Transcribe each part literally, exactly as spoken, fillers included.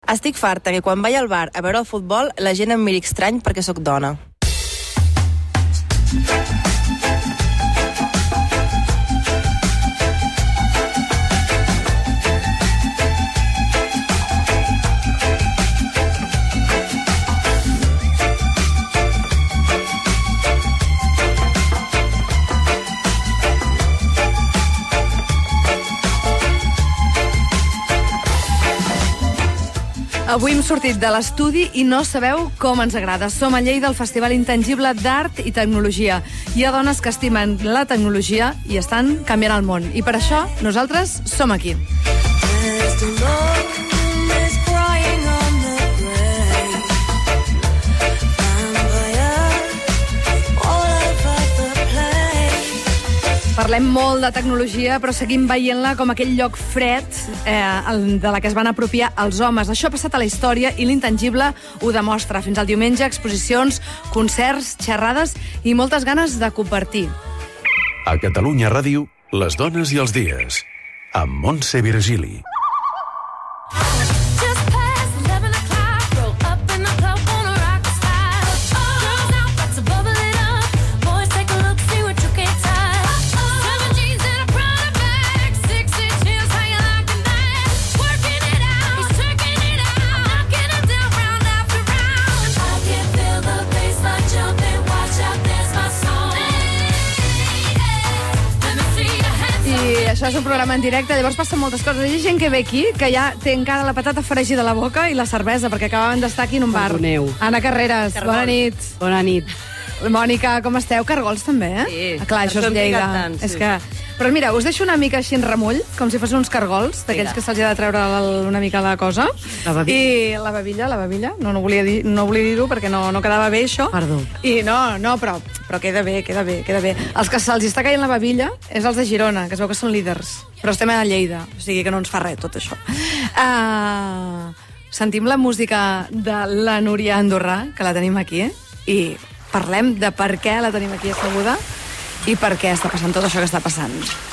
Estic farta que quan vaig al bar a veure el futbol la gent em miri estrany perquè sóc dona. Avui hem sortit de l'estudi i no sabeu com ens agrada. Som a Lleida, al Festival Intangible d'Art i Tecnologia. Hi ha dones que estimen la tecnologia i estan canviant el món. I per això nosaltres som aquí. Parlem molt de tecnologia, però seguim veient-la com aquell lloc fred eh, de la que es van apropiar els homes. Això ha passat a la història i l'Intangible ho demostra. Fins al diumenge, exposicions, concerts, xerrades i moltes ganes de compartir. A Catalunya Ràdio, les dones i els dies, amb Montse Virgili. Això és un programa en directe, llavors passen moltes coses. Hi ha gent que ve aquí, que ja té encara la patata fregida a la boca i la cervesa, perquè acabaven d'estar aquí en un bar. Perdoneu. Anna Carreras, Cargol. bona nit. Bona nit. Mònica, com esteu? Cargols també, eh? Sí. Ah, clar, això és Lleida. Tant, sí. És que... Però mira, us deixo una mica així en remull, com si fossin uns cargols, d'aquells que se'ls ha de treure una mica la cosa. La babilla. I la babilla, la babilla. No, no volia dir, no volia dir-ho perquè no, no quedava bé, això. Perdó. I no, no, però, però queda bé, queda bé, queda bé. Els que se'ls està caient la babilla és els de Girona, que es veu que són líders. Però estem a Lleida, o sigui que no ens fa res tot això. Uh, sentim la música de la Núria Andorrà, que la tenim aquí, i parlem de per què la tenim aquí asseguda i per què està passant tot això que està passant.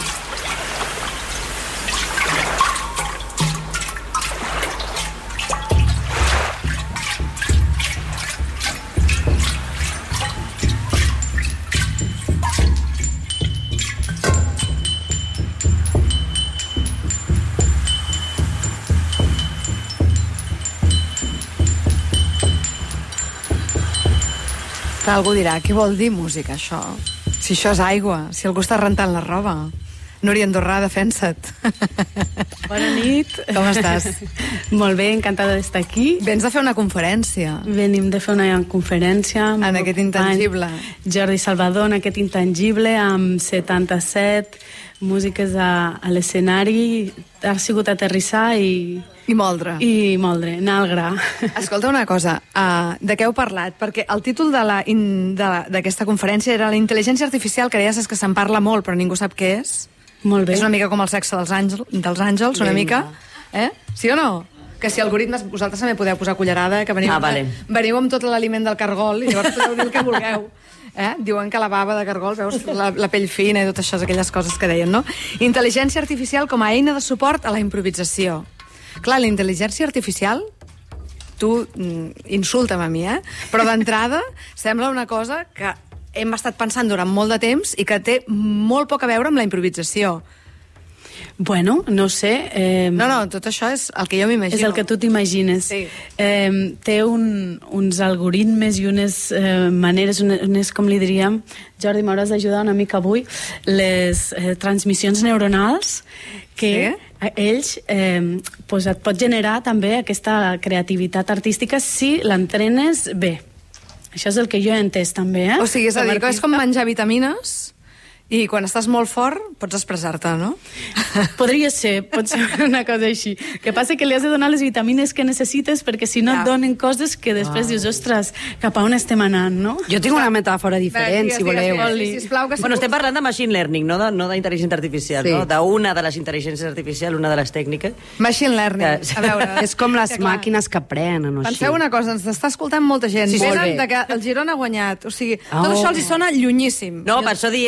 Clar, algú dirà, què vol dir música, això? Si això és aigua, si algú està rentant la roba. Núria Andorrà, defensa't. Bona nit. Com estàs? Molt bé, encantada d'estar aquí. Vens de fer una conferència. Venim de fer una conferència amb En el aquest company intangible. Jordi Salvador, en aquest intangible, amb setanta-set músiques a, a l'escenari. Ha sigut aterrissar i... I moldre. I moldre, anar al gra. Escolta una cosa, uh, de què heu parlat? Perquè el títol de la in- de la- d'aquesta conferència era la intel·ligència artificial, que deies és que se'n parla molt, però ningú sap què és. Molt bé. És una mica com el sexe dels àngels, dels àngels una Vinga. mica. Eh? Sí o no? Que si algoritmes, vosaltres també podeu posar cullerada, que veniu, Ah, vale. veniu amb tot l'aliment del cargol i llavors podeu dir el que vulgueu. Eh? Diuen que la bava de cargol, veus, la, la pell fina i tot això, aquelles coses que deien, no? Intel·ligència artificial com a eina de suport a la improvisació. Clar, la intel·ligència artificial, tu mm, insulta'm a mi, eh? Però d'entrada sembla una cosa que hem estat pensant durant molt de temps i que té molt poc a veure amb la improvisació. Bueno, no sé... Eh, No, no, tot això és el que jo m'imagino. És el que tu t'imagines. Sí. Eh, té un, uns algoritmes i unes eh, maneres, unes, unes, com li diríem, Jordi, m'hauràs d'ajudar una mica avui, les eh, transmissions neuronals que Sí? ells eh, pues et pot generar també aquesta creativitat artística si l'entrenes bé. Això és el que jo he entès també, eh? O sigui, és a Com dir, que és artista. com menjar vitamines i quan estàs molt fort pots expressar-te, no? Podria ser, pot ser una cosa així. Que passa que li has de donar les vitamines que necessites perquè si no Ja. et donen coses que després dius, ostres, cap a on estem anant, no? Jo tinc una metàfora diferent, Digues, si digues, voleu. digues, sí, sisplau, que si Bueno, puc- estem parlant de machine learning, no de- no d'intel·ligència artificial, Sí. no? D'una de les intel·ligències artificials, una de les tècniques. Machine learning, Que- a veure. És com les que clar, màquines que aprenen, o així. Penseu una cosa, ens està escoltant molta gent. Sí, molt Venen bé. de que el Girona ha guanyat. O sigui, tot Oh. això els hi sona llunyíssim. No, per això diem, no?, que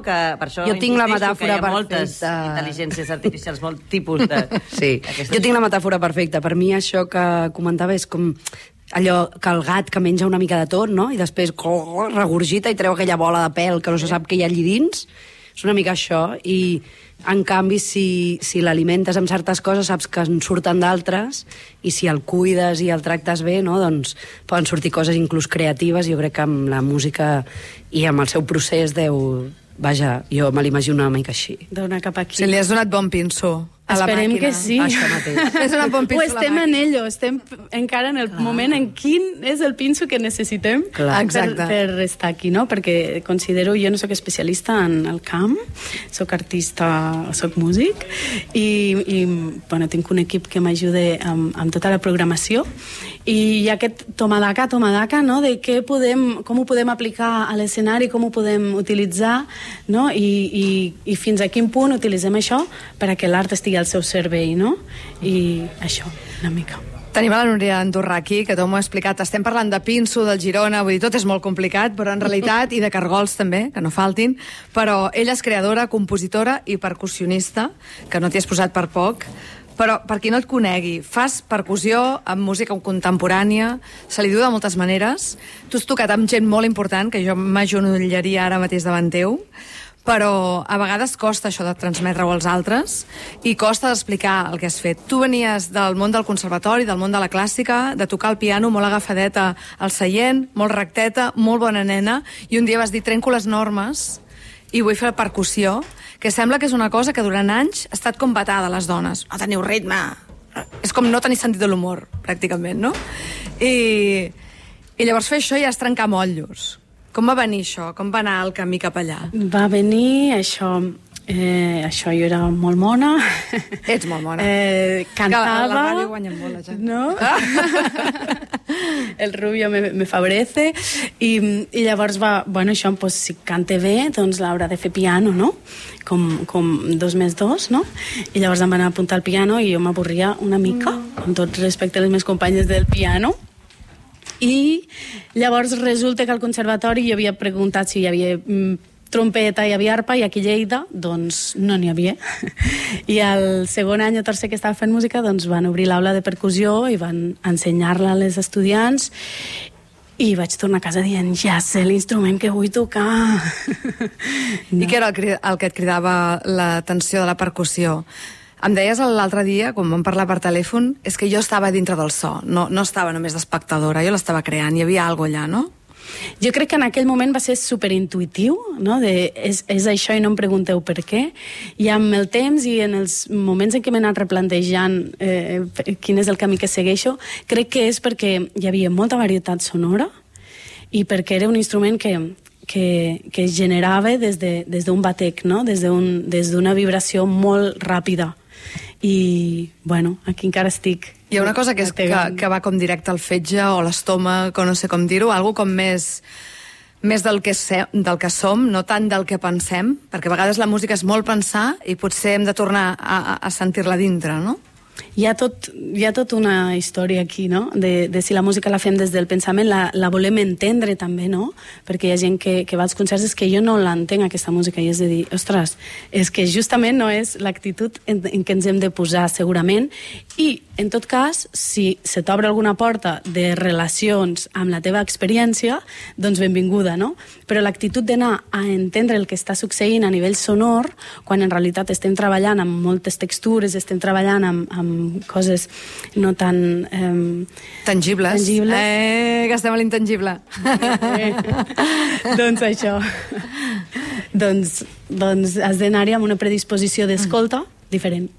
que per això Jo tinc la insisteixo que hi metàfora ha moltes perfecta. intel·ligències artificials, molt tipus de... Sí, jo tinc la metàfora perfecta. Per mi això que comentava és com allò que el gat que menja una mica de tot, no? I després regurgita i treu aquella bola de pèl que no se sap què hi ha allí dins. És una mica això. I, en canvi, si, si l'alimentes amb certes coses, saps que en surten d'altres, i si el cuides i el tractes bé, no? Doncs poden sortir coses inclús creatives. Jo crec que amb la música i amb el seu procés deu... Vaja, jo me l'imagino una mica així. Dona cap aquí. Si li has donat bon pinso a la Esperem màquina. que sí. Això mateix. És una bon O pinso a la estem en màquina. ello, estem encara en el Clar. moment en quin és el pinso que necessitem Clar. per, Exacte. per estar aquí, no? Perquè considero, jo no sóc especialista en el camp, sóc artista, sóc músic, i, i bueno, tinc un equip que m'ajuda amb, amb tota la programació, i hi ha aquest tomadaca, tomadaca, no? De què podem, com ho podem aplicar a l'escenari, com ho podem utilitzar, no? I, i, i fins a quin punt utilitzem això per a que l'art estigui al seu servei, no? I això, una mica. Tenim a la Núria Andorrà aquí, que tot m'ho ha explicat. Estem parlant de Pinso, del Girona, vull dir, tot és molt complicat, però en realitat, i de Cargols també, que no faltin, però ella és creadora, compositora i percussionista, que no t'hi has posat per poc, però per qui no et conegui, fas percussió amb música contemporània, se li diu de moltes maneres, tu has tocat amb gent molt important, que jo m'agenollaria ara mateix davant teu, però a vegades costa això de transmetre-ho als altres i costa d'explicar el que has fet. Tu venies del món del conservatori, del món de la clàssica, de tocar el piano molt agafadeta al seient, molt recteta, molt bona nena, i un dia vas dir, trenco les normes i vull fer percussió, que sembla que és una cosa que durant anys ha estat com vetada a les dones. No teniu ritme. És com no tenir sentit de l'humor, pràcticament, no? I, i llavors fer això ja és trencar motllos. Com va venir això? Com va anar el camí cap allà? Va venir això... Eh, això jo era molt mona. Ets molt mona. Eh, cantava... Que la, la ràdio guanya molt, la gent. No? El rubio me, me favorece. I, I llavors va... Bueno, això, pues, si cante bé, doncs l'haurà de fer piano, no? Com, com dos més dos, no? I llavors em van apuntar al piano i jo m'avorria una mica, amb tot respecte a les meves companyes del piano. I llavors resulta que al conservatori jo havia preguntat si hi havia mm, trompeta, hi havia arpa, i aquí a Lleida doncs no n'hi havia. I el segon any o tercer que estava fent música doncs van obrir l'aula de percussió i van ensenyar-la als estudiants, i vaig tornar a casa dient, ja sé l'instrument que vull tocar. No. I què era el, cri- el que et cridava l'atenció de la percussió? Em deies l'altre dia, quan vam parlar per telèfon, és que jo estava dintre del so, no, no estava només d'espectadora, jo l'estava creant, hi havia alguna cosa allà, no? Jo crec que en aquell moment va ser superintuitiu, no? De, és, és això i no em pregunteu per què. I amb el temps i en els moments en què m'he anat replantejant eh, quin és el camí que segueixo, crec que és perquè hi havia molta varietat sonora i perquè era un instrument que, que, que es generava des de, des d'un batec, no? Des d'un, des d'una vibració molt ràpida. I, bueno, aquí encara estic. Hi ha una cosa que, és, que, que va com directe al fetge o l'estómac, o no sé com dir-ho, algo com més, més del, que se, del que som, no tant del que pensem, perquè a vegades la música és molt pensar i potser hem de tornar a, a sentir-la dintre, no? Hi ha, tot, hi ha tot una història aquí, no? De, de si la música la fem des del pensament, la, la volem entendre també, no? Perquè hi ha gent que, que va als concerts, és que jo no l'entenc, aquesta música, i és de dir, ostres, és que justament no és l'actitud en, en què ens hem de posar, segurament, i, en tot cas, si se t'obre alguna porta de relacions amb la teva experiència, doncs benvinguda, no? Però l'actitud d'anar a entendre el que està succeint a nivell sonor, quan en realitat estem treballant amb moltes textures, estem treballant amb, amb coses no tan... Eh, tangibles. tangibles. Eh, que estem a l'intangible. Eh, doncs això. doncs, doncs has d'anar-hi amb una predisposició d'escolta diferent.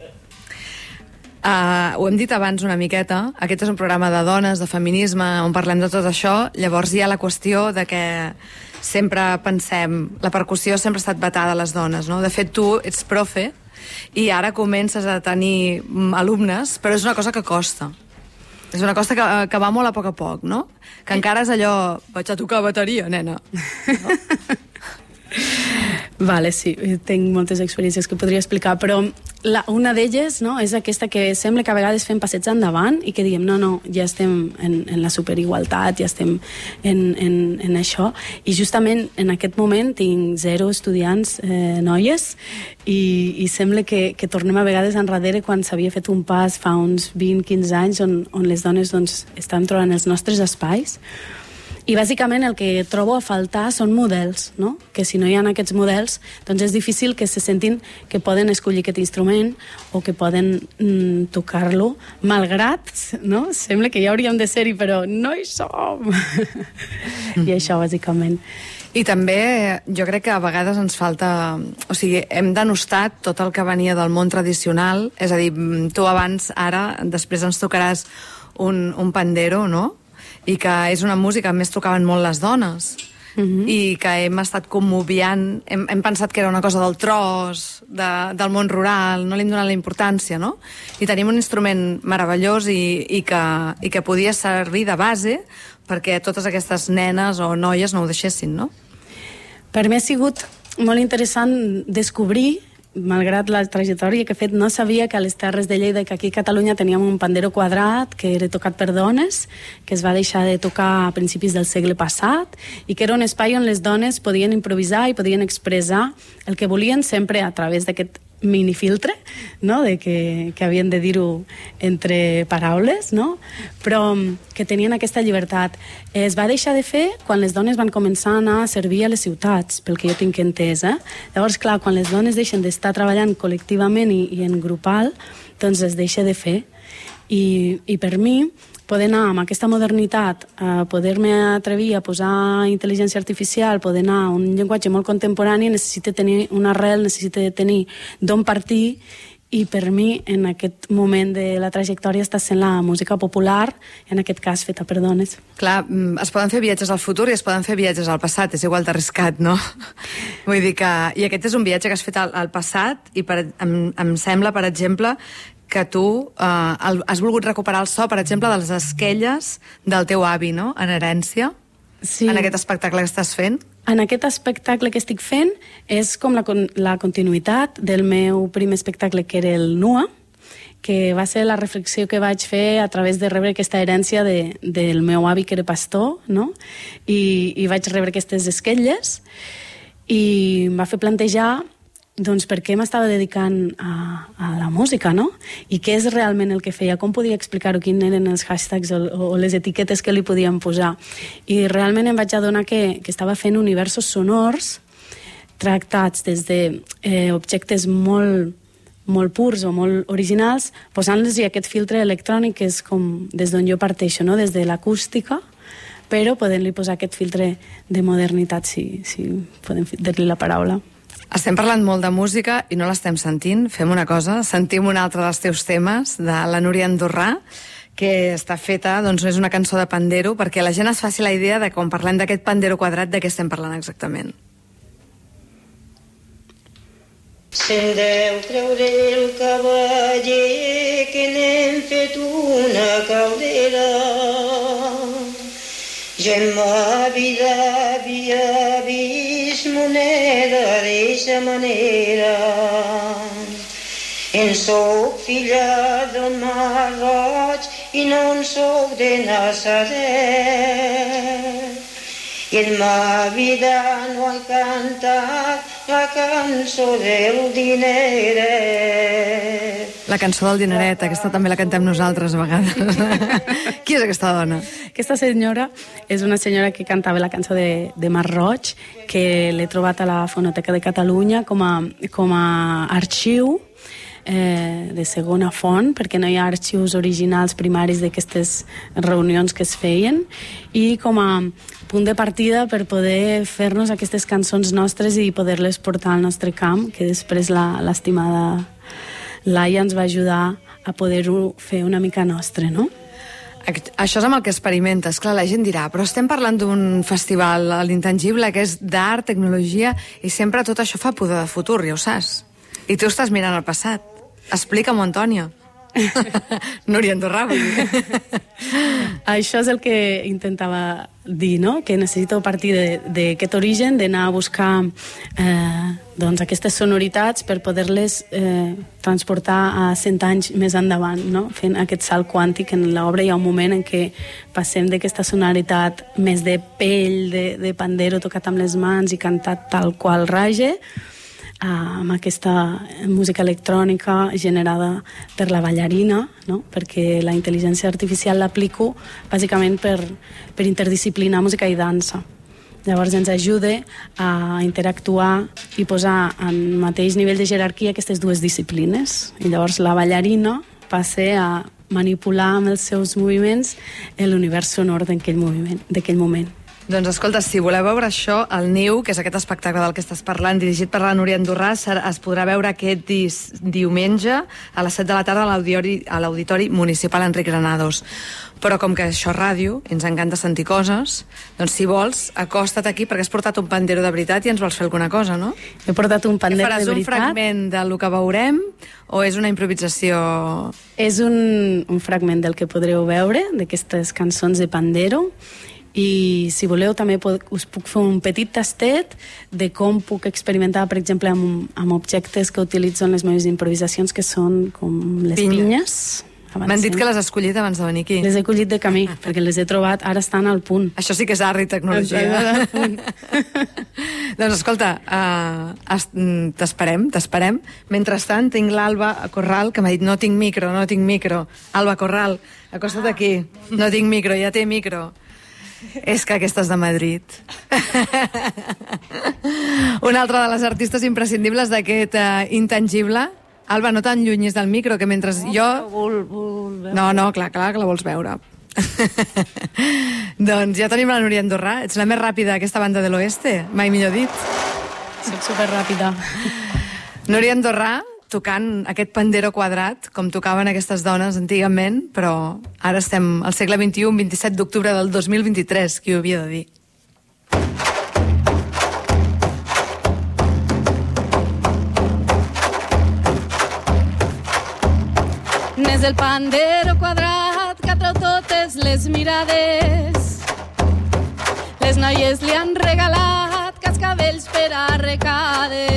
Uh, ho hem dit abans una miqueta, aquest és un programa de dones, de feminisme, on parlem de tot això, llavors hi ha la qüestió de que sempre pensem, la percussió sempre ha estat vetada a les dones, no? De fet, tu ets profe i ara comences a tenir alumnes, però és una cosa que costa. És una cosa que, que va molt a poc a poc, no? Que encara és allò, vaig a tocar bateria, nena. No? Vale, sí, tinc moltes experiències que podria explicar, però la, una d'elles, no?, és aquesta que sembla que a vegades fem passets endavant i que diem, no, no, ja estem en, en la superigualtat, ja estem en, en, en això, i justament en aquest moment tinc zero estudiants eh, noies i, i sembla que, que tornem a vegades enrere quan s'havia fet un pas fa uns vint quinze anys on, on les dones doncs, estàvem trobant els nostres espais. I bàsicament el que trobo a faltar són models, no? Que si no hi ha aquests models, doncs és difícil que se sentin que poden escollir aquest instrument o que poden mm, tocar-lo, malgrat, no? Sembla que ja hauríem de ser-hi, però no hi som. I això, bàsicament. I també jo crec que a vegades ens falta... O sigui, hem denostat tot el que venia del món tradicional, és a dir, tu abans, ara, després ens tocaràs un, un pandero, no?, i que és una música, a més tocaven molt les dones, uh-huh. i que hem estat commoviant, hem, hem pensat que era una cosa del tros, de, del món rural, no li hem donat la importància, no? I tenim un instrument meravellós i, i, que, i que podia servir de base perquè totes aquestes nenes o noies no ho deixessin, no? Per mi ha sigut molt interessant descobrir, malgrat la trajectòria que he fet, no sabia que a les Terres de Lleida, que aquí a Catalunya teníem un pandero quadrat que era tocat per dones, que es va deixar de tocar a principis del segle passat i que era un espai on les dones podien improvisar i podien expressar el que volien sempre a través d'aquest minifiltre, no?, de que, que havien de dir-ho entre paraules, no?, però que tenien aquesta llibertat. Es va deixar de fer quan les dones van començar a anar a servir a les ciutats, pel que jo tinc entès, eh? Llavors, clar, quan les dones deixen d'estar treballant col·lectivament i, i en grupal, doncs es deixa de fer. I, i per mi, poder anar amb aquesta modernitat, a poder-me atrevir a posar intel·ligència artificial, poder anar a un llenguatge molt contemporani, necessita tenir una arrel, necessita tenir d'on partir, i per mi, en aquest moment de la trajectòria, està sent la música popular, en aquest cas feta per dones. Clar, es poden fer viatges al futur i es poden fer viatges al passat, és igual d'arriscat, no? Vull dir que... I aquest és un viatge que has fet al, al passat, i per, em, em sembla, per exemple, que tu eh, has volgut recuperar el so, per exemple, de les esquelles del teu avi, no?, en herència, sí. En aquest espectacle que estàs fent. En aquest espectacle que estic fent és com la, la continuïtat del meu primer espectacle, que era el Nua, que va ser la reflexió que vaig fer a través de rebre aquesta herència de, del meu avi, que era pastor, no?, I, i vaig rebre aquestes esquelles, i em va fer plantejar doncs per què m'estava dedicant a, a la música, no? I què és realment el que feia, com podia explicar-ho, quins eren els hashtags o, o les etiquetes que li podíem posar. I realment em vaig adonar que, que estava fent universos sonors tractats des de eh, objectes molt, molt purs o molt originals, posant-los aquest filtre electrònic que és com des d'on jo parteixo, no?, des de l'acústica, però podent-li posar aquest filtre de modernitat, si, si podem dir-li la paraula. Estem parlant molt de música i no l'estem sentint. Fem una cosa, sentim un altre dels teus temes, de la Núria Andorrà, que està feta, doncs és una cançó de pandero, perquè la gent es faci la idea de quan parlem d'aquest pandero quadrat, de què estem parlant exactament. Se'n deu creure el cavaller que n'hem fet una caldera. Jo en ma vida havia vist moneda d'eixa manera. En soc filla del Mar Roig i no en soc de Nazaret. I en ma vida no he cantat la cançó del dineret. La cançó del dineret, aquesta també la cantem nosaltres a vegades. Qui és aquesta dona? Aquesta senyora és una senyora que cantava la cançó de, de Mar Roig, que l'he trobat a la Fonoteca de Catalunya com a, com a arxiu eh, de segona font, perquè no hi ha arxius originals primaris d'aquestes reunions que es feien, i com a punt de partida per poder fer-nos aquestes cançons nostres i poder-les portar al nostre camp, que després l'estimada Laia ens va ajudar a poder-ho fer una mica nostre, no? Això és amb el que experimentes. Clar, la gent dirà, però estem parlant d'un festival a l'Intangible que és d'art, tecnologia, i sempre tot això fa pudor de futur, ja ho saps. I tu estàs mirant al passat. Explica-m'ho, Antònia. Núria Andorrà, vull dir. això és el que intentava dir, no? Que necessito partir d'aquest origen, d'anar a buscar eh, doncs aquestes sonoritats per poder-les eh, transportar a cent anys més endavant, no? Fent aquest salt quàntic. En l'obra hi ha un moment en què passem d'aquesta sonoritat més de pell, de, de pandero tocat amb les mans i cantat tal qual rage, amb aquesta música electrònica generada per la ballarina, no? Perquè la intel·ligència artificial l'aplico bàsicament per, per interdisciplinar música i dansa. Llavors ens ajuda a interactuar i posar en mateix nivell de jerarquia aquestes dues disciplines. I llavors la ballarina passa a manipular amb els seus moviments l'univers sonor d'aquell moviment, d'aquell moment. Doncs escolta, si voleu veure això, el Niu, que és aquest espectacle del que estàs parlant, dirigit per la Núria Andorrà, es podrà veure aquest dis, diumenge a les set de la tarda a l'Auditori Municipal Enric Granados. Però com que això és ràdio, ens encanta sentir coses, doncs si vols, acosta't aquí, perquè has portat un pandero de veritat i ens vols fer alguna cosa, no? He portat un pandero de veritat. Faràs un fragment del que veurem o és una improvisació? És un, un fragment del que podreu veure, d'aquestes cançons de pandero, i si voleu també pot, us puc fer un petit tastet de com puc experimentar, per exemple, amb, amb objectes que utilitzo en les meves improvisacions, que són com les pinyes. pinyes. M'han dit que les has escollit abans de venir aquí. Les he collit de camí, perquè les he trobat, ara estan al punt. Això sí que és art i tecnologia. Doncs escolta, uh, t'esperem, t'esperem. Mentrestant, tinc l'Alba Corral, que m'ha dit no tinc micro, no tinc micro. Alba Corral, acosta't aquí. No tinc micro, ja té micro. És que aquesta és de Madrid. Una altra de les artistes imprescindibles d'aquest uh, intangible. Alba, no t'enllunyis del micro, que mentre no, jo... Vol, vol no, no, clar, clar que la vols veure. Doncs ja tenim la Núria Andorrà. Ets la més ràpida d'aquesta banda de l'oeste, mai millor dit. Soc superràpida. Núria Andorrà, tocant aquest pandero quadrat, com tocaven aquestes dones antigament, però ara estem al segle vint-i-u, vint-i-set d'octubre del dos mil vint-i-tres, qui ho havia de dir. N'és el pandero quadrat que atrau totes les mirades. Les noies li han regalat cascavells per arrecades,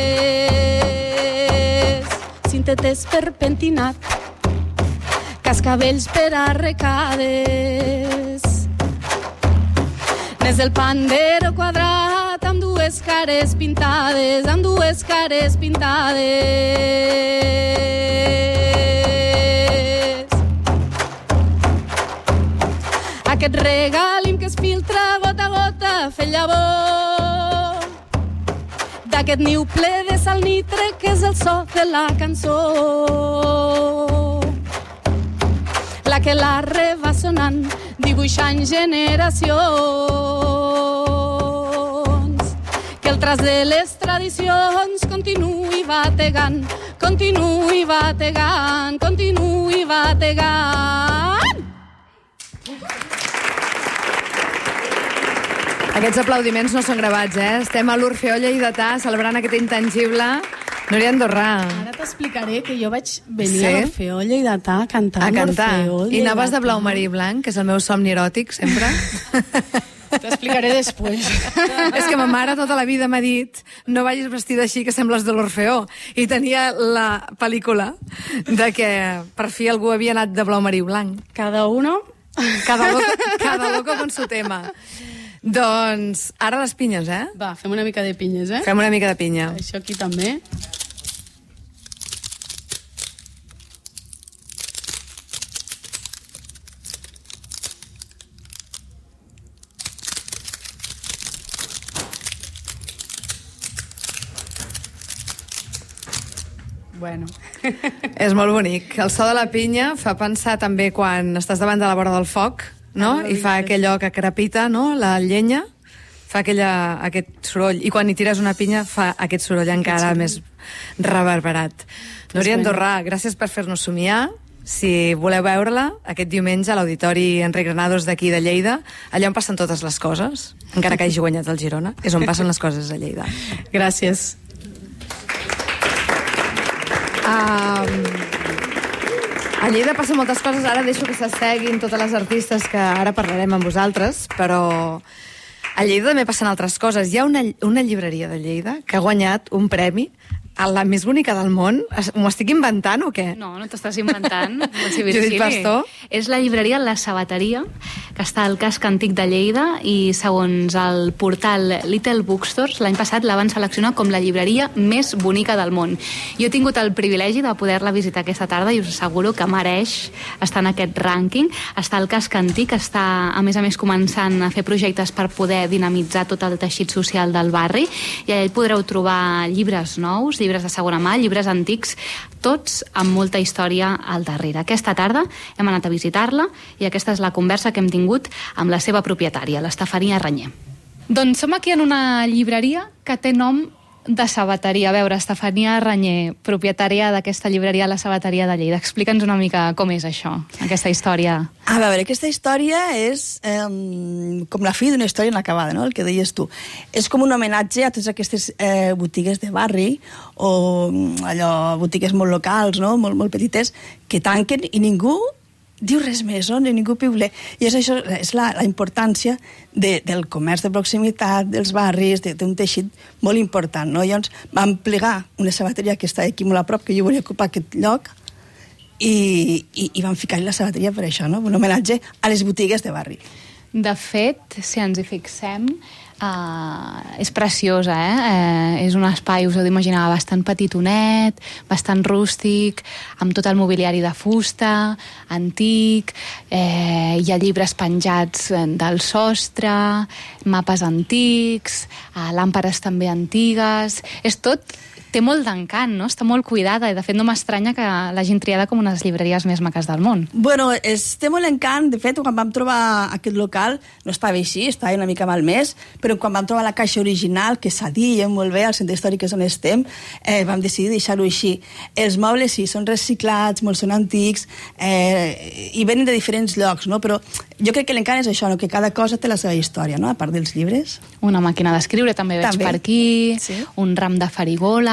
cintetes per pentinat, cascavells per arrecades. N'és el pandero quadrat amb dues cares pintades, amb dues cares pintades. Aquest regalim que es filtra gota a gota fent llavor d'aquest niu ple de sal nitre que és el so de la cançó, la que l'arre va sonant dibuixant generacions, que el tras de les tradicions continuï bategant, continuï bategant, continuï bategant. Aquests aplaudiments no són gravats, eh? Estem a l'Orfeó Lleidatà celebrant aquest intangible. Núria Andorrà. Ara t'explicaré que jo vaig venir Sí? a l'Orfeó Lleidatà a cantar A amb cantar. l'Orfeó I anaves de Lleidatà. blau marí i blanc, que és el meu somni eròtic, sempre. T'explicaré després. És que ma mare tota la vida m'ha dit no vagis vestida així que sembles de l'Orfeó. I tenia la pel·lícula de que per fi algú havia anat de blau marí i blanc. Cada uno... Cada loco, cada loco con su tema. Doncs ara les pinyes, eh? Va, fem una mica de pinyes, eh? Fem una mica de pinya. Això aquí també. Bueno. És molt bonic. El so de la pinya fa pensar també quan estàs davant de la vora del foc, no? I fa aquellò que crepita, no? La llenya fa aquella, aquest soroll. I quan hi tires una pinya fa aquest soroll encara més reverberat. Núria Andorrà, gràcies per fer-nos somiar. Si voleu veure-la, aquest diumenge a l'Auditori Enric Granados d'aquí de Lleida, allà on passen totes les coses, encara que hagi guanyat el Girona, és on passen les coses a Lleida. Gràcies. Um, A Lleida passa moltes coses, ara deixo que s'asseguin totes les artistes que ara parlarem amb vosaltres, però a Lleida també passen altres coses. Hi ha una, una llibreria de Lleida que ha guanyat un premi a la més bonica del món. M'ho estic inventant o què? No, no t'estàs inventant. Judit Pastor. És la llibreria La Sabateria, que està al casc antic de Lleida, i segons el portal Little Bookstores, l'any passat la van seleccionar com la llibreria més bonica del món. Jo he tingut el privilegi de poder-la visitar aquesta tarda i us asseguro que mereix estar en aquest rànquing. Està al casc antic, està a més a més començant a fer projectes per poder dinamitzar tot el teixit social del barri, i allà hi podreu trobar llibres nous, llibres de segona mà, llibres antics, tots amb molta història al darrere. Aquesta tarda hem anat a visitar-la i aquesta és la conversa que hem tingut amb la seva propietària, l'Estefania Ranyer. Doncs som aquí en una llibreria que té nom de sabateria. A veure, Estefania Ranyer, propietària d'aquesta llibreria La Sabateria de Lleida. Explica'ns una mica com és això, aquesta història. A veure, aquesta història és eh, com la fi d'una història inacabada, no?, el que deies tu. És com un homenatge a totes aquestes eh, botigues de barri o allò, botigues molt locals, no?, molt, molt petites, que tanquen i ningú diu res més, no? Ni ningú piuler. I és això, és la, la importància de, del comerç de proximitat, dels barris, d'un teixit molt important, no? Llavors vam plegar una sabateria que està aquí molt a prop, que jo volia ocupar aquest lloc, i, i, i vam ficar-hi la sabateria per això, no? Un homenatge a les botigues de barri. De fet, si ens hi fixem, Uh, és preciosa, eh? Uh, és un espai, us heu d'imaginar, bastant petitonet, bastant rústic, amb tot el mobiliari de fusta, antic, eh, hi ha llibres penjats del sostre, mapes antics, uh, làmperes també antigues, és tot... té molt d'encant, no? Està molt cuidada i de fet no m'estranya que l'hagin triada com una de les llibreries més maques del món. Bueno, és, té molt encant. De fet, quan vam trobar aquest local no estava així, estava una mica malmès, però quan vam trobar la caixa original, que s'adia molt bé al centre històric que és on estem, eh, vam decidir deixar-ho així. Els mobles sí, són reciclats, molts són antics, eh, i venen de diferents llocs, no? Però jo crec que l'encant és això, no? Que cada cosa té la seva història, no? A part dels llibres. Una màquina d'escriure també veig també. Per aquí, sí. Un ram de farigola,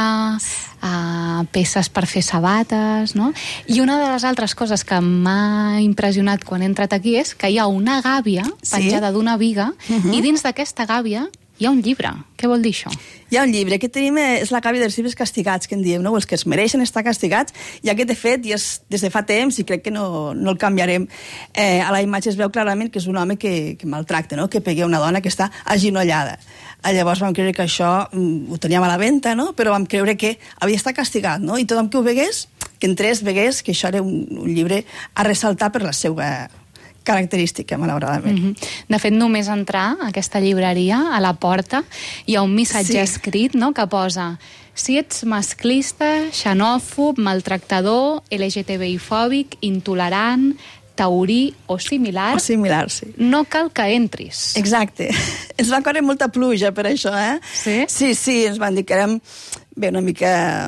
Uh, peces per fer sabates, no? I una de les altres coses que m'ha impressionat quan he entrat aquí és que hi ha una gàbia penjada sí? d'una viga uh-huh. i dins d'aquesta gàbia hi ha un llibre. Què vol dir això? Hi ha un llibre. Aquest tenim és la gàbia dels llibres castigats, que en diem, no? Els que es mereixen estar castigats, i aquest, de fet, ja és des de fa temps, i crec que no, no el canviarem. Eh, a la imatge es veu clarament que és un home que, que maltracta, no? Que pega una dona que està aginollada. Llavors vam creure que això mm, ho teníem a la venda, no? Però vam creure que havia estat castigat, no? I tothom que ho vegués, que entrés, vegués que això era un, un llibre a ressaltar per la seva característica, malauradament. Mm-hmm. De fet, només entrar a aquesta llibreria, a la porta, hi ha un missatge sí. escrit, no?, que posa: si ets masclista, xenòfob, maltractador, L G T B I-fòbic, intolerant, taurí o similar, o similar sí. no cal que entris. Exacte. Ens va córrer molta pluja per això, eh? Sí? Sí, sí, ens van dir que érem bé, una mica...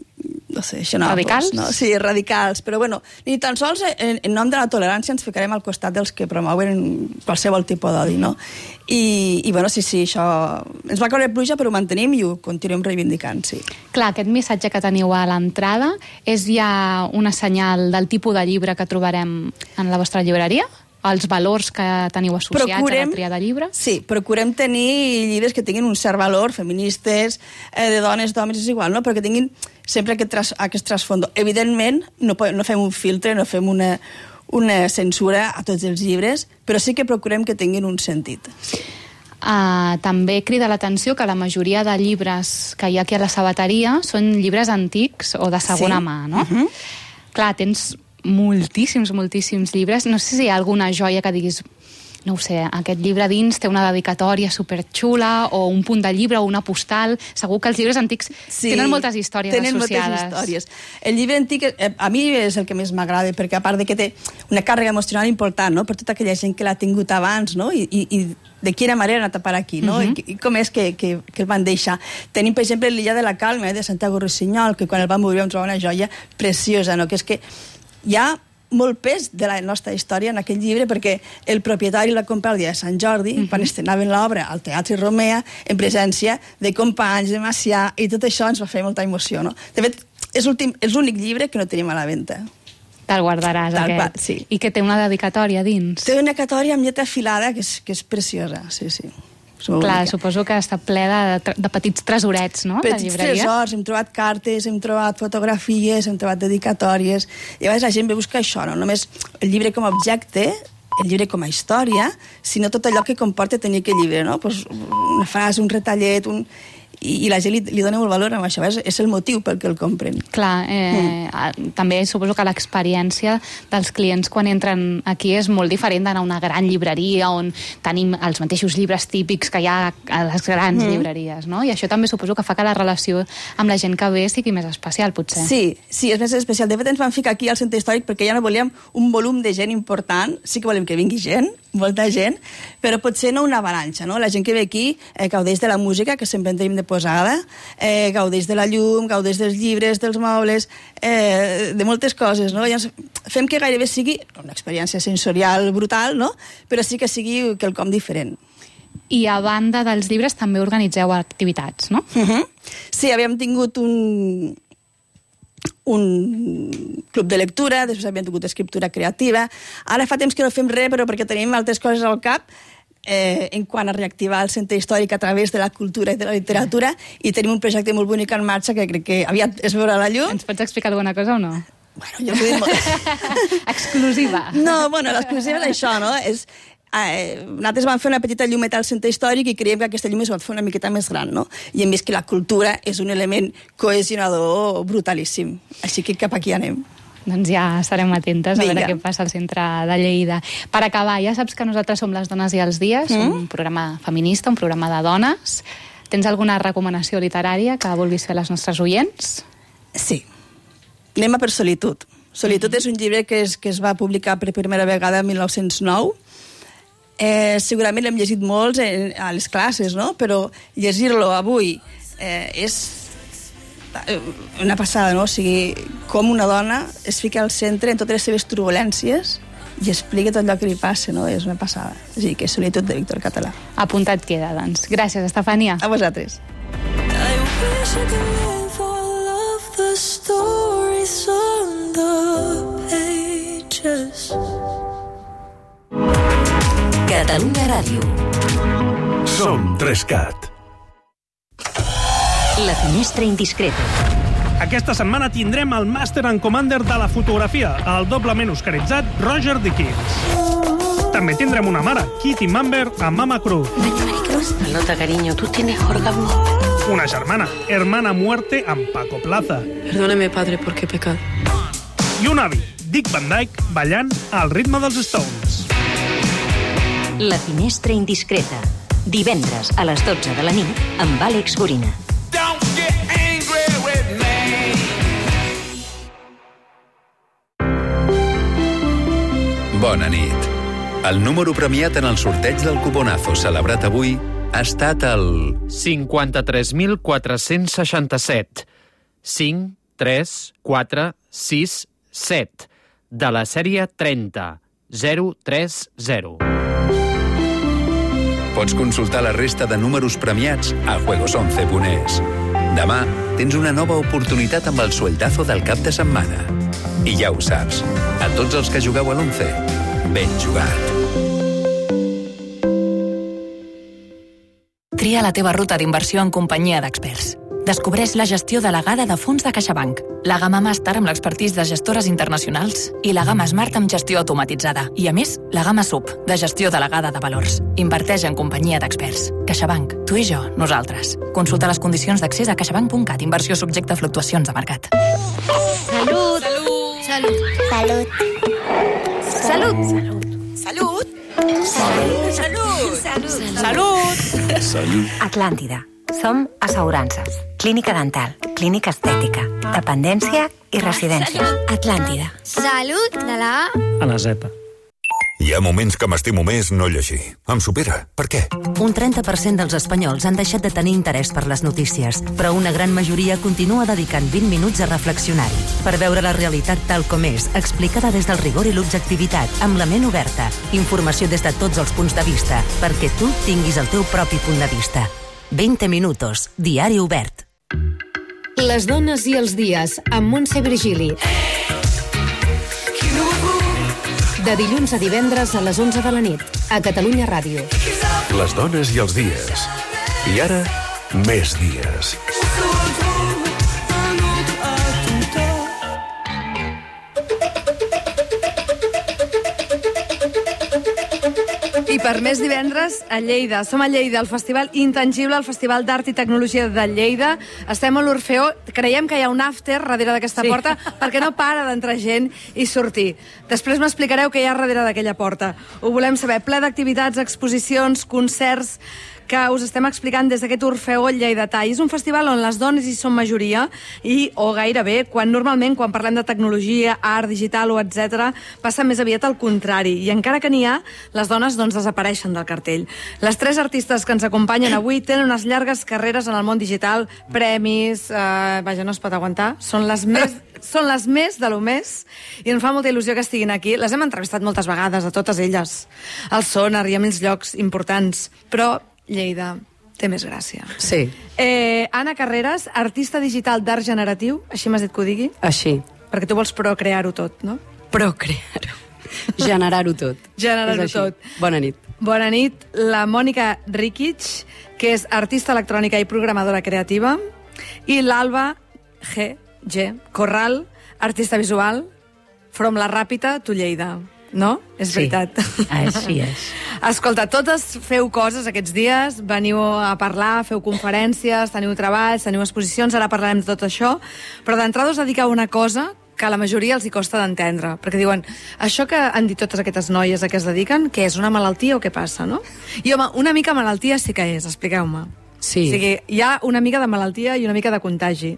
no sé, xenòfobs. Radicals? No? Sí, radicals. Però, bueno, ni tan sols en, en nom de la tolerància ens ficarem al costat dels que promouen qualsevol tipus d'odi, no? I, i, bueno, sí, sí, això... Ens va córrer pluja, però ho mantenim i ho continuem reivindicant, sí. Clar, aquest missatge que teniu a l'entrada és ja una senyal del tipus de llibre que trobarem en la vostra llibreria? Els valors que teniu associats procurem, a la tria de llibres? Sí, procurem tenir llibres que tinguin un cert valor, feministes, eh, de dones, d'homes, és igual, no? Però que tinguin sempre aquest, tras, aquest trasfondo. Evidentment, no, no fem un filtre, no fem una, una censura a tots els llibres, però sí que procurem que tinguin un sentit. Sí. Uh, també crida l'atenció que la majoria de llibres que hi ha aquí a la sabateria són llibres antics o de segona sí. mà, no? Uh-huh. Clar, tens moltíssims, moltíssims llibres. No sé si hi ha alguna joia que diguis, no ho sé, aquest llibre dins té una dedicatòria superxula o un punt de llibre o una postal. Segur que els llibres antics sí, tenen moltes històries tenen associades. Moltes històries. El llibre antic eh, a mi és el que més m'agrada, perquè a part de que té una càrrega emocional important, no?, per tota aquella gent que l'ha tingut abans, no?, i, i, i de quina manera ha anat a parar aquí, no? Uh-huh. I, I com és que, que, que el van deixar. Tenim, per exemple, l'Illa de la Calma, eh, de Santiago Rossinyol, que quan el vam obrir vam trobar una joia preciosa, no?, que és que hi ha molt pes de la nostra història en aquell llibre, perquè el propietari la compra el dia de Sant Jordi, uh-huh. quan estrenaven l'obra al Teatre Romea, en presència de companys, de Macià, i tot això ens va fer molta emoció, no? De fet, és l'últim, és l'únic llibre que no tenim a la venda. Te'l guardaràs, Tal aquest. qual, sí. I que té una dedicatòria dins. Té una dedicatòria amb lletra afilada que és, que és preciosa, sí, sí. Clar, suposo que està ple de, de petits tresorets, no?, la petits llibreria. tresors, hem trobat cartes, hem trobat fotografies, hem trobat dedicatòries, i a vegades la gent ve a buscar això, no només el llibre com a objecte, el llibre com a història, sinó tot allò que comporta tenir aquest llibre, no? Pues una frase, un retallet, un... I, i la gent li, li dona molt valor a això, és, és el motiu pel que el compren. Clar, eh, mm. també suposo que l'experiència dels clients quan entren aquí és molt diferent d'anar a una gran llibreria on tenim els mateixos llibres típics que hi ha a les grans mm. llibreries, no? I això també suposo que fa que la relació amb la gent que ve sigui més especial, potser. Sí, sí, és més especial. De fet, ens vam ficar aquí al centre històric perquè ja no volíem un volum de gent important, sí que volem que vingui gent, molta gent, però potser no una avalanxa, no? La gent que ve aquí eh, gaudeix de la música, que sempre en tenim de posada, eh, gaudeix de la llum, gaudeix dels llibres, dels mobles, eh, de moltes coses, no? Llavors, fem que gairebé sigui una experiència sensorial brutal, no? Però sí que sigui quelcom diferent. I a banda dels llibres també organitzeu activitats, no? Uh-huh. Sí, havíem tingut un... un club de lectura, després havíem tingut escriptura creativa. Ara fa temps que no fem res, però perquè tenim altres coses al cap, eh, en quant a reactivar el centre històric a través de la cultura i de la literatura, i tenim un projecte molt bonic en marxa que crec que aviat es veurà la llum. Ens pots explicar alguna cosa o no? Bueno, jo ho molt... Exclusiva. No, bueno, l'exclusiva és això, no? És... Eh, nosaltres vam fer una petita llumeta al centre històric i creiem que aquesta llum es pot fer una miqueta més gran, no? I hem vist que la cultura és un element cohesionador brutalíssim. Així que cap aquí anem. Doncs ja estarem atentes a Vinga. veure què passa al centre de Lleida. Per acabar, ja saps que nosaltres som Les Dones i els Dies, mm. un programa feminista, un programa de dones. Tens alguna recomanació literària que vulguis fer a les nostres oients? Sí. Anem a per Solitud. Solitud mm. és un llibre que es, que es va publicar per primera vegada en mil nou-cents nou. Eh, segurament l'hem llegit molts eh, a les classes, no? Però llegir-lo avui eh, és una passada, no? O sigui, com una dona es fica al centre en totes les seves turbulències i explica tot allò que li passa, no? És una passada. O sigui, que és Solitud de Víctor Català. Apuntat queda, doncs. Gràcies, Estefania. A vosaltres. I wish I could live all of the stories on the pages. Catalunya Ràdio. Som Trescat. La finestra indiscreta. Aquesta setmana tindrem el Master and Commander de la fotografia, el doblement oscaritzat Roger Deakins. També tindrem una mare, Kitty Mamber, a Mama Cruz. Pelota, cariño, tú tienes orgasmo. Una germana, Hermana Muerte, amb Paco Plaza. Perdóneme, padre, porque he pecado. I un avi, Dick Van Dyke, ballant al ritme dels Stones. La finestra indiscreta. Divendres a les dotze de la nit amb Àlex Gorina. Bona nit. El número premiat en el sorteig del cuponazo celebrat avui ha estat el... cinquanta-tres mil quatre-cents seixanta-set. cinc, tres, quatre, sis, set. De la sèrie trenta, zero tres zero. Pots consultar la resta de números premiats a juegos once punt es. Demà tens una nova oportunitat amb el sueldazo del cap de setmana. I ja ho saps, a tots els que jugueu a l'once, ben jugat. Tria la teva ruta d'inversió en companyia d'experts. Descobreix la gestió delegada de fons de CaixaBank, la gamma Master amb l'expertís de gestores internacionals i la gamma Smart amb gestió automatitzada. I, a més, la gamma Sub, de gestió delegada de valors. Inverteix en companyia d'experts. CaixaBank, tu i jo, nosaltres. Consulta les condicions d'accés a caixabank punt cat. Inversió subjecte a fluctuacions de mercat. Salut! Salut! Salut! Salut! Salut! Salut! Salut! Salut! Salut! Salut! Atlàntida. Som assegurances, clínica dental, clínica estètica, dependència i residència. Atlàntida. Salut de la... A la zepa. Hi ha moments que m'estimo més no llegir. Em supera. Per què? Un trenta per cent dels espanyols han deixat de tenir interès per les notícies, però una gran majoria continua dedicant vint minuts a reflexionar-hi, per veure la realitat tal com és, explicada des del rigor i l'objectivitat, amb la ment oberta, informació des de tots els punts de vista, perquè tu tinguis el teu propi punt de vista. veinte minutos, diari obert. Les dones i els dies, amb Montse Virgili. De dilluns a divendres a les onze de la nit, a Catalunya Ràdio. Les dones i els dies. I ara, més dies. I per més divendres, a Lleida. Som a Lleida, al Festival Intangible, el Festival d'Art i Tecnologia de Lleida. Estem a l'Orfeó. Creiem que hi ha un after darrere d'aquesta sí. porta perquè no para d'entrar gent i sortir. Després m'explicareu què hi ha darrere d'aquella porta. Ho volem saber. Ple d'activitats, exposicions, concerts que us estem explicant des d'aquest Orfeó lleidatà. I és un festival on les dones hi són majoria i, o gairebé, quan normalment, quan parlem de tecnologia, art, digital o etcètera, passa més aviat al contrari. I encara que n'hi ha, les dones doncs, desapareixen del cartell. Les tres artistes que ens acompanyen avui tenen unes llargues carreres en el món digital, premis, eh, vaja, no es pot aguantar, són les més... Són les més de lo més i em fa molta il·lusió que estiguin aquí. Les hem entrevistat moltes vegades, a totes elles. Al Sonar i a mils llocs importants. Però Lleida té més gràcia. Sí. Eh, Anna Carreras, artista digital d'art generatiu, així m'has dit que ho digui? Així. Perquè tu vols procrear-ho tot, no? Procrear-ho. Generar-ho tot. Generar-ho tot. Bona nit. Bona nit. La Mònica Rikic, que és artista electrònica i programadora creativa, i l'Alba G. G. Corral, artista visual, from la Ràpita to Lleida. No? És Sí. veritat. Així és. Escolta, totes feu coses aquests dies, veniu a parlar, feu conferències, teniu treballs, teniu exposicions, ara parlarem de tot això, però d'entrada us dediqueu a una cosa que a la majoria els hi costa d'entendre, perquè diuen, això que han dit totes aquestes noies a què es dediquen, què és, una malaltia o què passa, no? I home, una mica malaltia sí que és, expliqueu-me. Sí. O sigui, hi ha una mica de malaltia i una mica de contagi.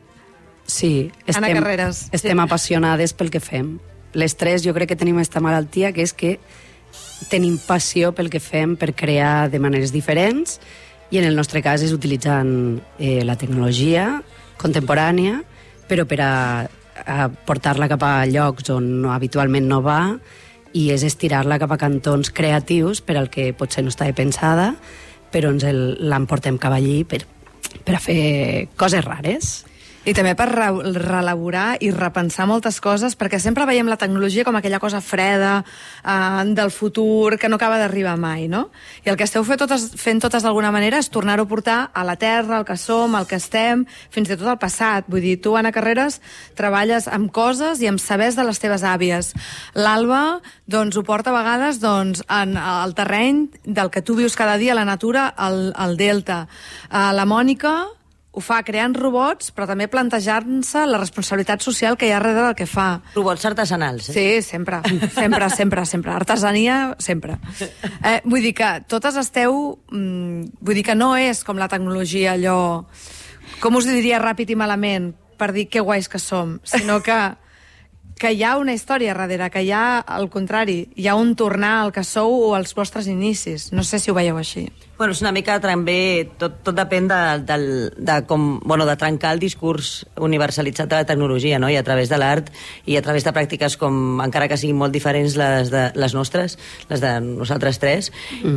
Sí, Anna estem, Carreras. estem Sí. apassionades pel que fem. Les tres jo crec que tenim aquesta malaltia, que és que tenim passió pel que fem, per crear de maneres diferents, i en el nostre cas és utilitzant eh, la tecnologia contemporània, però per a, a portar-la cap a llocs on no, habitualment no va, i és estirar-la cap a cantons creatius per al que potser no estava pensada, però ens l'emportem cap allí per, per a fer coses rares. I també per re reelaborar i repensar moltes coses, perquè sempre veiem la tecnologia com aquella cosa freda, eh, del futur, que no acaba d'arribar mai, no? I el que esteu fent totes, fent totes d'alguna manera és tornar-ho a portar a la terra, al que som, al que estem, fins i tot al passat. Vull dir, tu, Anna Carreras, treballes amb coses i amb sabers de les teves àvies. L'Alba, doncs, ho porta a vegades doncs, en el terreny del que tu vius cada dia, a la natura, al, al delta. Uh, la Mònica ho fa creant robots, però també plantejant-se la responsabilitat social que hi ha darrere del que fa. Robots artesanals, eh? Sí, sempre, sempre, sempre, sempre. Artesania, sempre. Eh, vull dir que totes esteu... Mm, vull dir que no és com la tecnologia allò... Com us diria ràpid i malament, per dir que guais que som, sinó que, que hi ha una història darrere, que hi ha, al contrari, hi ha un tornar al que sou o als vostres inicis. No sé si ho veieu així. Bueno, és una mica també, tot, tot depèn de, de, de com, bueno, de trencar el discurs universalitzat de la tecnologia, no? I a través de l'art i a través de pràctiques com, encara que siguin molt diferents les, de, les nostres, les de nosaltres tres, mm.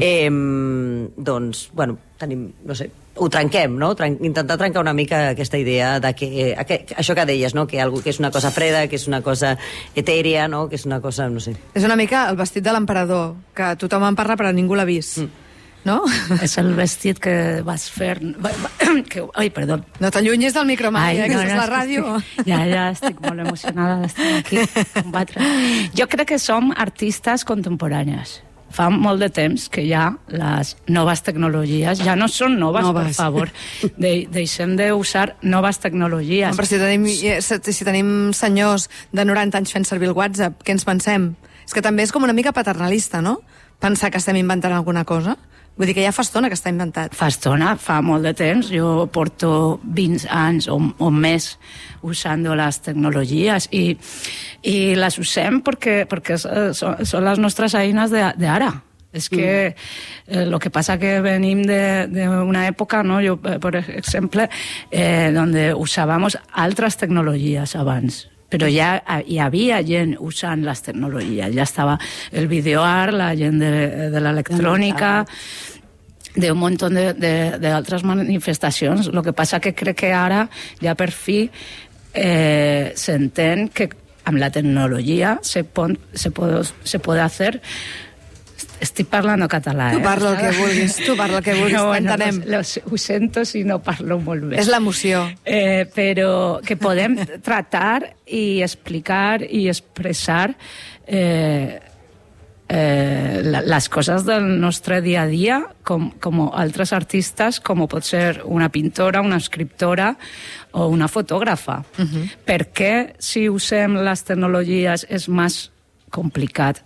eh, doncs, bueno, tenim, no sé, ho trenquem, no? Tren intentar trencar una mica aquesta idea de que, eh, que això que deies, no? Que, algo, que és una cosa freda, que és una cosa etèria, no? Que és una cosa, no sé. És una mica el vestit de l'emperador, que tothom en parla però ningú l'ha vist. Mm. No? És el vestit que vas fer... Que... Ai, perdó. No t'allunyis del micro mai, eh, que no, és no, la ràdio. Estic... Ja, ja, estic molt emocionada d'estar aquí. Combatre. Jo crec que som artistes contemporànies. Fa molt de temps que ja les noves tecnologies ja no són noves, noves. Per favor. De, deixem d'usar noves tecnologies. Però si tenim, si tenim senyors de noranta anys fent servir el WhatsApp, què ens pensem? És que també és com una mica paternalista, no? Pensar que estem inventant alguna cosa. Vull dir que ja fa estona que està inventat. Fa estona, fa molt de temps. Jo porto vint anys o, o més usant les tecnologies i, i les usem perquè, perquè són, són les nostres eines d'ara. És que eh, lo que pasa que venim d'una època, no? Jo, per exemple, eh, donde usábamos altres tecnologies abans. Però ja hi havia gent usant les tecnologies. Ja estava el videoart, la gent de, de l'electrònica, d'un munt d'altres manifestacions. El que passa que crec que ara ja per fi eh, s'entén que amb la tecnologia se, pon, se, puede, se puede hacer. Estic parlant català, tu eh? Tu parla el que vulguis, tu parla el que vulguis, no, bueno, t'entenem. Lo, lo, ho sento si no parlo molt bé. És l'emoció. Eh, però que podem tratar i explicar i expressar eh, eh, la, les coses del nostre dia a dia com, com altres artistes, com pot ser una pintora, una escriptora o una fotògrafa. Uh-huh. Perquè si usem les tecnologies és més complicat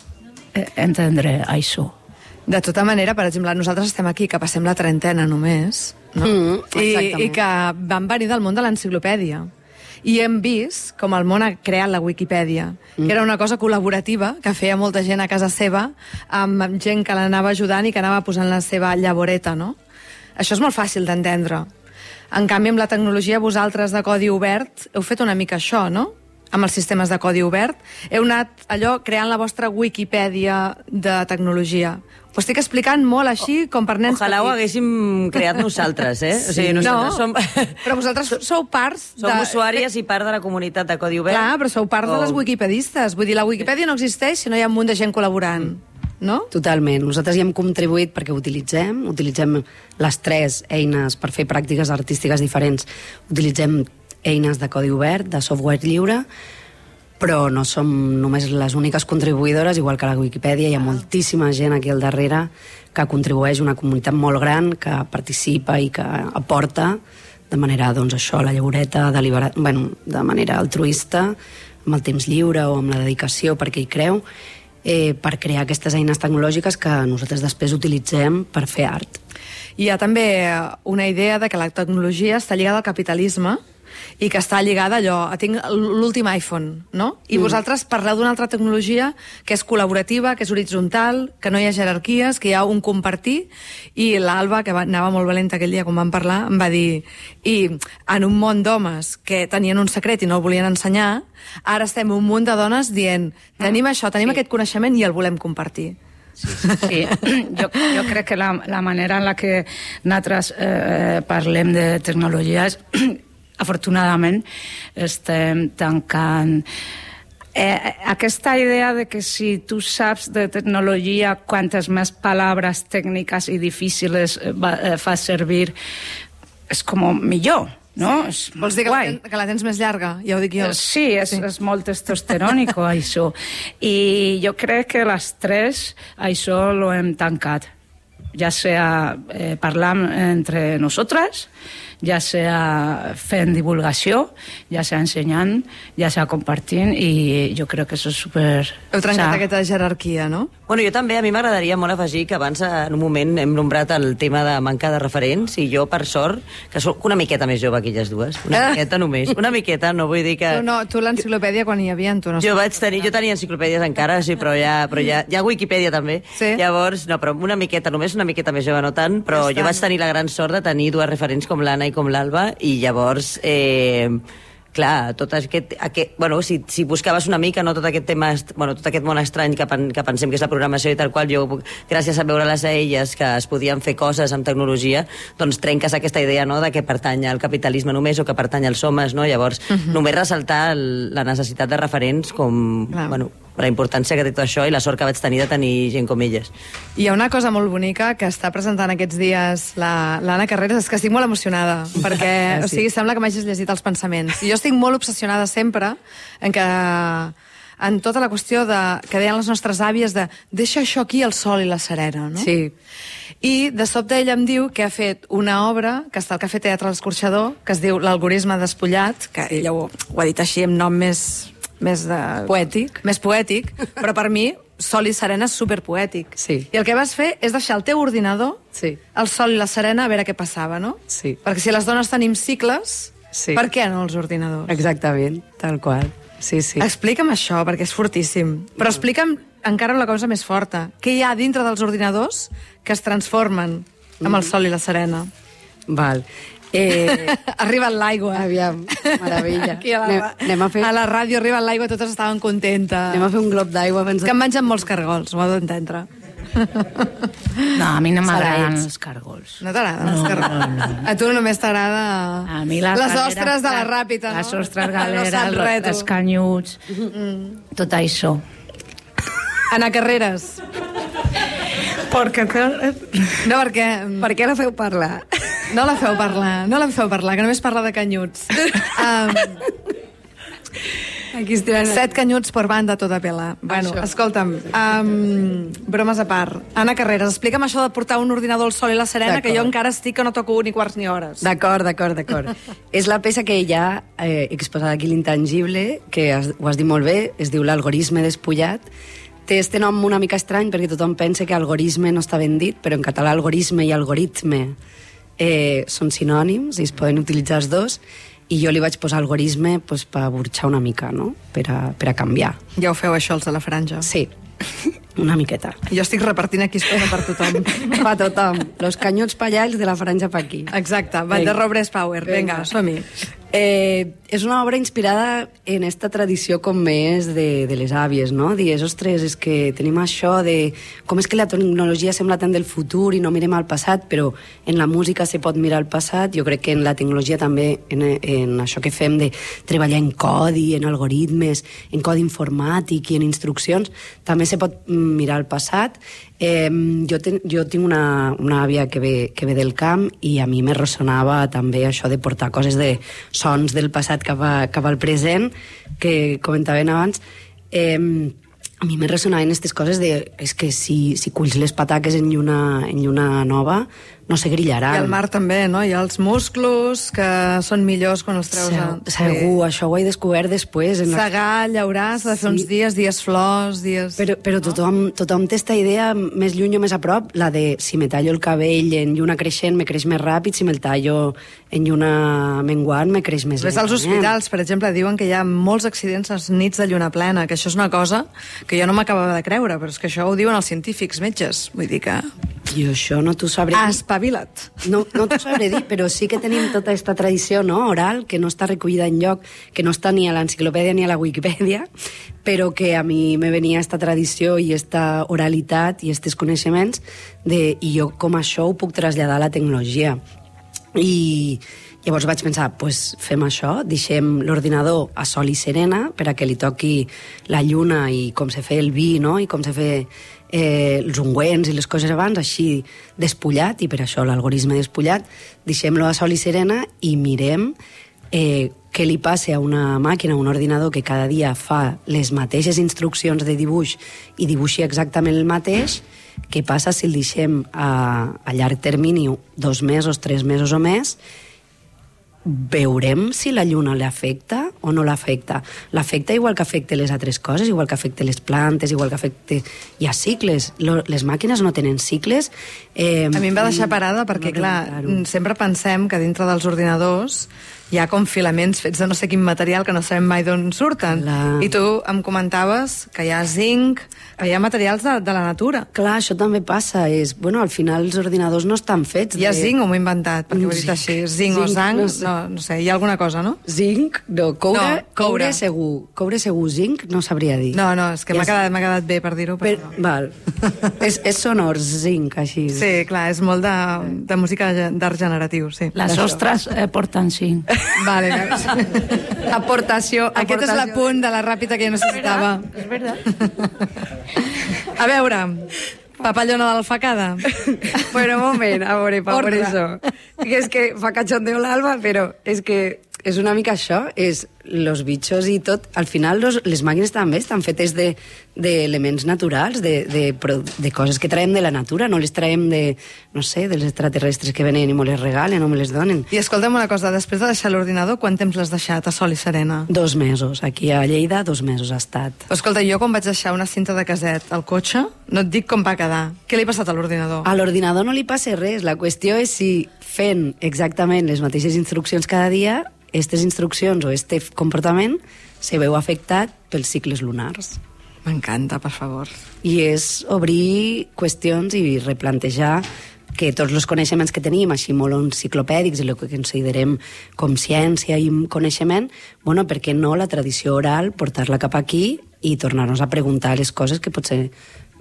entendre això. De tota manera, per exemple, nosaltres estem aquí, que passem la trentena només, no? Mm, I, I que vam venir del món de l'enciclopèdia. I hem vist com el món ha creat la Wikipedia, mm. que era una cosa col·laborativa, que feia molta gent a casa seva, amb gent que l'anava ajudant i que anava posant la seva llavoreta, no? Això és molt fàcil d'entendre. En canvi, amb la tecnologia, vosaltres de codi obert heu fet una mica això, no? Amb els sistemes de codi obert, heu anat allò creant la vostra Wikipedia de tecnologia. Ho estic explicant molt així, com per nens Ojalà petits. ho haguéssim creat nosaltres, eh? Sí. O sigui, nosaltres No, som... però vosaltres sou parts... Som de... usuàries i part de la comunitat de codi obert. Clar, però sou part o... de les wikipedistes. Vull dir, la Wikipedia no existeix si no hi ha un munt de gent col·laborant. No? Totalment. Nosaltres hi hem contribuït perquè utilitzem, utilitzem les tres eines per fer pràctiques artístiques diferents. Utilitzem eines de codi obert, de software lliure, però no som només les úniques contribuïdores, igual que a la Wikipedia, hi ha moltíssima gent aquí al darrere que contribueix, una comunitat molt gran que participa i que aporta de manera, doncs això, la llavoreta delibera... bueno, de manera altruista, amb el temps lliure o amb la dedicació perquè hi creu, eh, per crear aquestes eines tecnològiques que nosaltres després utilitzem per fer art. Hi ha també una idea de que la tecnologia està lligada al capitalisme i que està lligada a allò, tinc l'últim iPhone, no? I Mm. vosaltres parleu d'una altra tecnologia que és col·laborativa, que és horitzontal, que no hi ha jerarquies, que hi ha un compartir, i l'Alba, que va, anava molt valenta aquell dia quan vam parlar, em va dir, i en un món d'homes que tenien un secret i no el volien ensenyar, ara estem un munt de dones dient, tenim això, tenim sí. aquest coneixement i el volem compartir. Sí, sí, sí. Jo, jo crec que la, la manera en la que nosaltres eh, parlem de tecnologia és afortunadament estem tancant eh, aquesta idea de que si tu saps de tecnologia, quantes més paraules tècniques i difícils eh, eh, fas servir, és com millor, no? És Vols dir que la, que la tens més llarga? Ja ho dic jo. Sí, és, sí. és molt testosterònico, això. I jo crec que les tres, això ho hem tancat. Ja sea eh, parlant entre nosaltres, ja sea fent divulgació, ja sea ensenyant, ja sea compartint, i jo crec que això és super... Heu trencat o sigui, aquesta jerarquia, no? Bueno, jo també, a mi m'agradaria molt afegir que abans en un moment hem nombrat el tema de manca de referents, i jo, per sort, que sóc una miqueta més jove que elles dues, una miqueta només, una miqueta, no vull dir que... Tu, no, tu l'enciclopèdia quan hi havia, tu no Jo vaig tenir, jo tenia enciclopèdies encara, sí, però ja, però ja, ja Wikipedia també. Sí. Llavors, no, però una miqueta, només una miqueta més jove, no tant, però jo vaig tenir la gran sort de tenir dues referents com l'Anna i com l'Alba, i llavors... Eh, clar, tot aquest, aquest bueno, si, si buscaves una mica, no, tot aquest tema, bueno, tot aquest món estrany que, pen, que pensem que és la programació i tal qual, jo, gràcies a veure-les a elles que es podien fer coses amb tecnologia, doncs trenques aquesta idea, no?, de que pertany al capitalisme només o que pertany als homes, no? Llavors, uh-huh. només ressaltar el, la necessitat de referents com, clar. bueno, la importància que té tot això i la sort que vaig tenir de tenir gent com elles. Hi ha una cosa molt bonica que està presentant aquests dies l'Anna la, Carreras, és que estic molt emocionada, perquè sí. o sigui, sembla que m'hagis llegit els pensaments. I jo estic molt obsessionada sempre en que en tota la qüestió de, que deien les nostres àvies de deixa això aquí, el sol i la serena, no? Sí. I de sobte ella em diu que ha fet una obra que està al Cafè Teatre l'Escorxador, que es diu L'algorisme despullat, que ella ho, ho ha dit així amb nom més... més de... poètic. Més poètic, però per mi Sol i Serena és superpoètic. Sí. I el que vas fer és deixar el teu ordinador, sí. el Sol i la Serena, a veure què passava, no? Sí. Perquè si les dones tenim cicles, sí. per què no els ordinadors? Exactament, tal qual. Sí, sí. Explica'm això, perquè és fortíssim. Però explica'm encara una cosa més forta. Què hi ha dintre dels ordinadors que es transformen amb el Sol i la Serena? Val. Eh... Arriba l'aigua. Aviam, meravella. Aquí a la, anem, anem a, fer... a la ràdio arriba l'aigua, totes estaven contentes. Anem a fer un glob d'aigua. Abans de... Que em mengen molts cargols, ho heu d'entendre. No, a mi no m'agraden els cargols. No t'agraden els cargols? A tu només t'agrada A mi les, les ostres de la Ràpita, no? Les ostres No galeres, saps res, tu. els canyuts, tot això. Anar a carreres. Perquè... No, perquè... Per què la feu parlar? No la feu parlar, no la feu parlar, que només parla de canyuts. Um, Aquí estiran... Set canyuts per banda, tota pela. Bueno, Això. escolta'm, um, bromes a part. Anna Carreras, explica'm això de portar un ordinador al sol i la serena, que jo encara estic que no toco ni quarts ni hores. D'acord, d'acord, d'acord. És la peça que ja eh, he exposat aquí, l'intangible, que has, ho has dit molt bé, es diu l'algorisme despullat. Té este nom una mica estrany perquè tothom pensa que algorisme no està ben dit, però en català algorisme i algoritme eh, són sinònims i es poden utilitzar els dos, i jo li vaig posar algorisme pues, per burxar una mica, no? per, a, per a canviar. Ja ho feu, això, els de la franja? Sí, una miqueta. Jo estic repartint aquí espera per tothom. Per tothom. Los canyuts pa allà, els de la franja pa aquí. Exacte, va, de Robrés Power. Vinga, som-hi. Eh, és una obra inspirada en esta tradició com més de, de les àvies, no? Dies, ostres, és que tenim això de com és que la tecnologia sembla tant del futur i no mirem al passat, però en la música se pot mirar al passat. Jo crec que en la tecnologia també, en, en això que fem de treballar en codi, en algoritmes, en codi informàtic i en instruccions, també se pot mirar al passat. Eh, jo, ten, jo tinc una, una àvia que ve, que ve del camp i a mi me ressonava també això de portar coses de sons del passat cap, a, cap al present, que comentaven abans. Eh, a mi me ressonaven aquestes coses de és que si, si culls les pataques en lluna, en lluna nova no se grillaran. I al mar també, no? Hi ha els musclos que són millors quan els treus a... Segur, això ho he descobert després. En la... Segar, llaurar, s'ha de fer sí. uns dies, dies flors, dies... Però, però tothom, tothom té esta idea més lluny o més a prop, la de si me tallo el cabell en lluna creixent me creix més ràpid, si me'l tallo en lluna menguant me creix més lent. Ves als hospitals, per exemple, diuen que hi ha molts accidents a les nits de lluna plena, que això és una cosa que jo no m'acabava de creure, però és que això ho diuen els científics metges. Vull dir que... Jo això no t'ho sabré dir. Espavila't. No, no t'ho sabré dir, però sí que tenim tota aquesta tradició, no?, oral, que no està recollida enlloc, que no està ni a l'enciclopèdia ni a la Wikipedia, però que a mi me venia esta tradició i esta oralitat i estes coneixements de, i jo com això ho puc traslladar a la tecnologia. I llavors vaig pensar, pues fem això, deixem l'ordinador a sol i serena per a que li toqui la lluna i com se feia el vi, no?, i com se feia eh, els ungüents i les coses abans, així despullat, i per això l'algorisme despullat, deixem-lo a sol i serena i mirem eh, què li passa a una màquina, a un ordinador que cada dia fa les mateixes instruccions de dibuix i dibuixi exactament el mateix, què passa si el deixem a, a llarg termini, dos mesos, tres mesos o més, veurem si la lluna l'afecta o no l'afecta. L'afecta igual que afecta les altres coses, igual que afecta les plantes, igual que afecta... Hi ha cicles. Les màquines no tenen cicles. Eh, a mi em va deixar parada perquè, no clar, sempre pensem que dintre dels ordinadors hi ha com filaments fets de no sé quin material que no sabem mai d'on surten. La... I tu em comentaves que hi ha zinc, que hi ha materials de, de la natura. Clar, això també passa. És, bueno, al final els ordinadors no estan fets... Hi ha de... zinc o m'ho he inventat, perquè ho he dit així. Zinc, zinc o zanc, no sé. No, no sé, hi ha alguna cosa, no? Zinc? No, coure, no, coure. coure segur. Coure segur, zinc no sabria dir. No, no, és que m'ha ja quedat, quedat bé per dir-ho. Per... No. Val. és, és sonor, zinc, així. Sí, clar, és molt de, de música d'art generatiu, sí. Les ostres eh, porten zinc. Vale, veus? Aportació, Aquest aportació. és l'apunt de la Ràpita que jo necessitava. És veritat. A veure, papallona d'alfacada. Bueno, un moment, a veure, pa, por eso. Que és que fa cachondeo l'Alba, però és que és una mica això, és los bichos i tot. Al final, los, les màquines també estan fetes d'elements de, de naturals, de, de, de coses que traiem de la natura, no les traiem de, no sé, dels extraterrestres que venen i me les regalen o me les donen. I escolta'm una cosa, després de deixar l'ordinador, quant temps l'has deixat a sol i serena? Dos mesos. Aquí a Lleida, dos mesos ha estat. Escolta, jo quan vaig deixar una cinta de caset al cotxe, no et dic com va quedar. Què li ha passat a l'ordinador? A l'ordinador no li passa res. La qüestió és si fent exactament les mateixes instruccions cada dia, aquestes instruccions o este comportament se veu afectat pels cicles lunars. M'encanta, per favor. I és obrir qüestions i replantejar que tots els coneixements que tenim, així molt enciclopèdics, i el que considerem com ciència i coneixement, bueno, per què no la tradició oral, portar-la cap aquí i tornar-nos a preguntar les coses que potser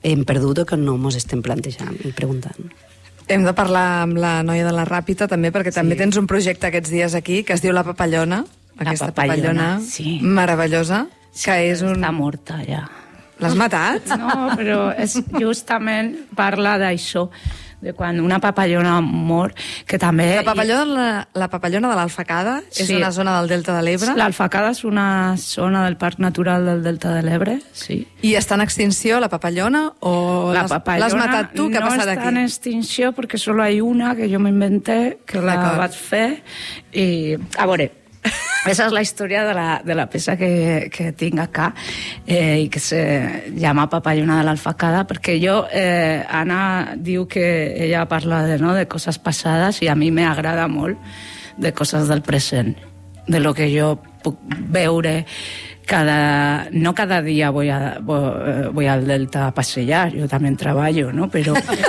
hem perdut o que no mos estem plantejant i preguntant. Hem de parlar amb la noia de la Ràpita també, perquè sí. també tens un projecte aquests dies aquí que es diu La Papallona, aquesta la papallona, papallona sí. meravellosa, sí, que és un... Està morta, ja. L'has matat? No, però és justament parla d'això, de quan una papallona mor, que també... La papallona, la papallona de l'Alfacada és Sí. una zona del Delta de l'Ebre? L'Alfacada és una zona del Parc Natural del Delta de l'Ebre, sí. I està en extinció la papallona o La l'has papallona l'has matat tu? Què ha passat no aquí? està en extinció perquè solo hay una que jo m'inventé, que la D'acord. vaig fer, i a veure, esa és la història de la, de la peça que, que tinc acá eh, i que se llama Papallona de l'Alfacada, perquè jo, eh, Anna diu que ella parla de, no, de coses passades i a mi m'agrada molt de coses del present, de lo que jo puc veure cada, no cada dia voy, a, voy, voy al Delta a passejar, jo també treballo, no? Però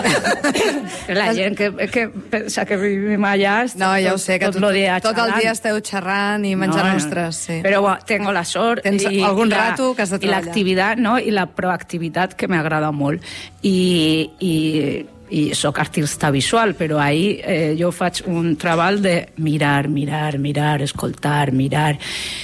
la gent que, que pensa que vivim allà No, ja ho sé, que tot, tot, el dia tot el xerrant. dia esteu xerrant i menjant No, no. ostres, sí. Però bueno, tengo la sort Tens i, algun i la, rato que has de i treballar. l'activitat, no? I la proactivitat que m'agrada molt. I, i, i sóc artista visual, però ahir eh, jo faig un treball de mirar, mirar, mirar, escoltar, mirar,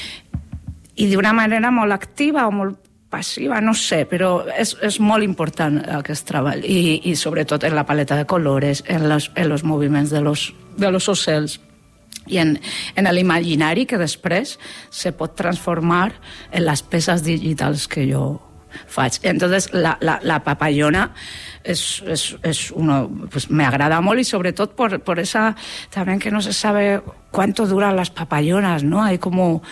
i d'una manera molt activa o molt passiva, no sé, però és, és molt important aquest treball, i, i sobretot en la paleta de colores, en los, en los moviments de los, de los ocells, i en, en l'imaginari que després se pot transformar en les peces digitals que jo faig. Entonces, la, la, la papallona es, es, es uno, pues me agrada molt, y sobretot por, por esa, también que no se sabe cuánto duran las papallonas, ¿no? Hay como...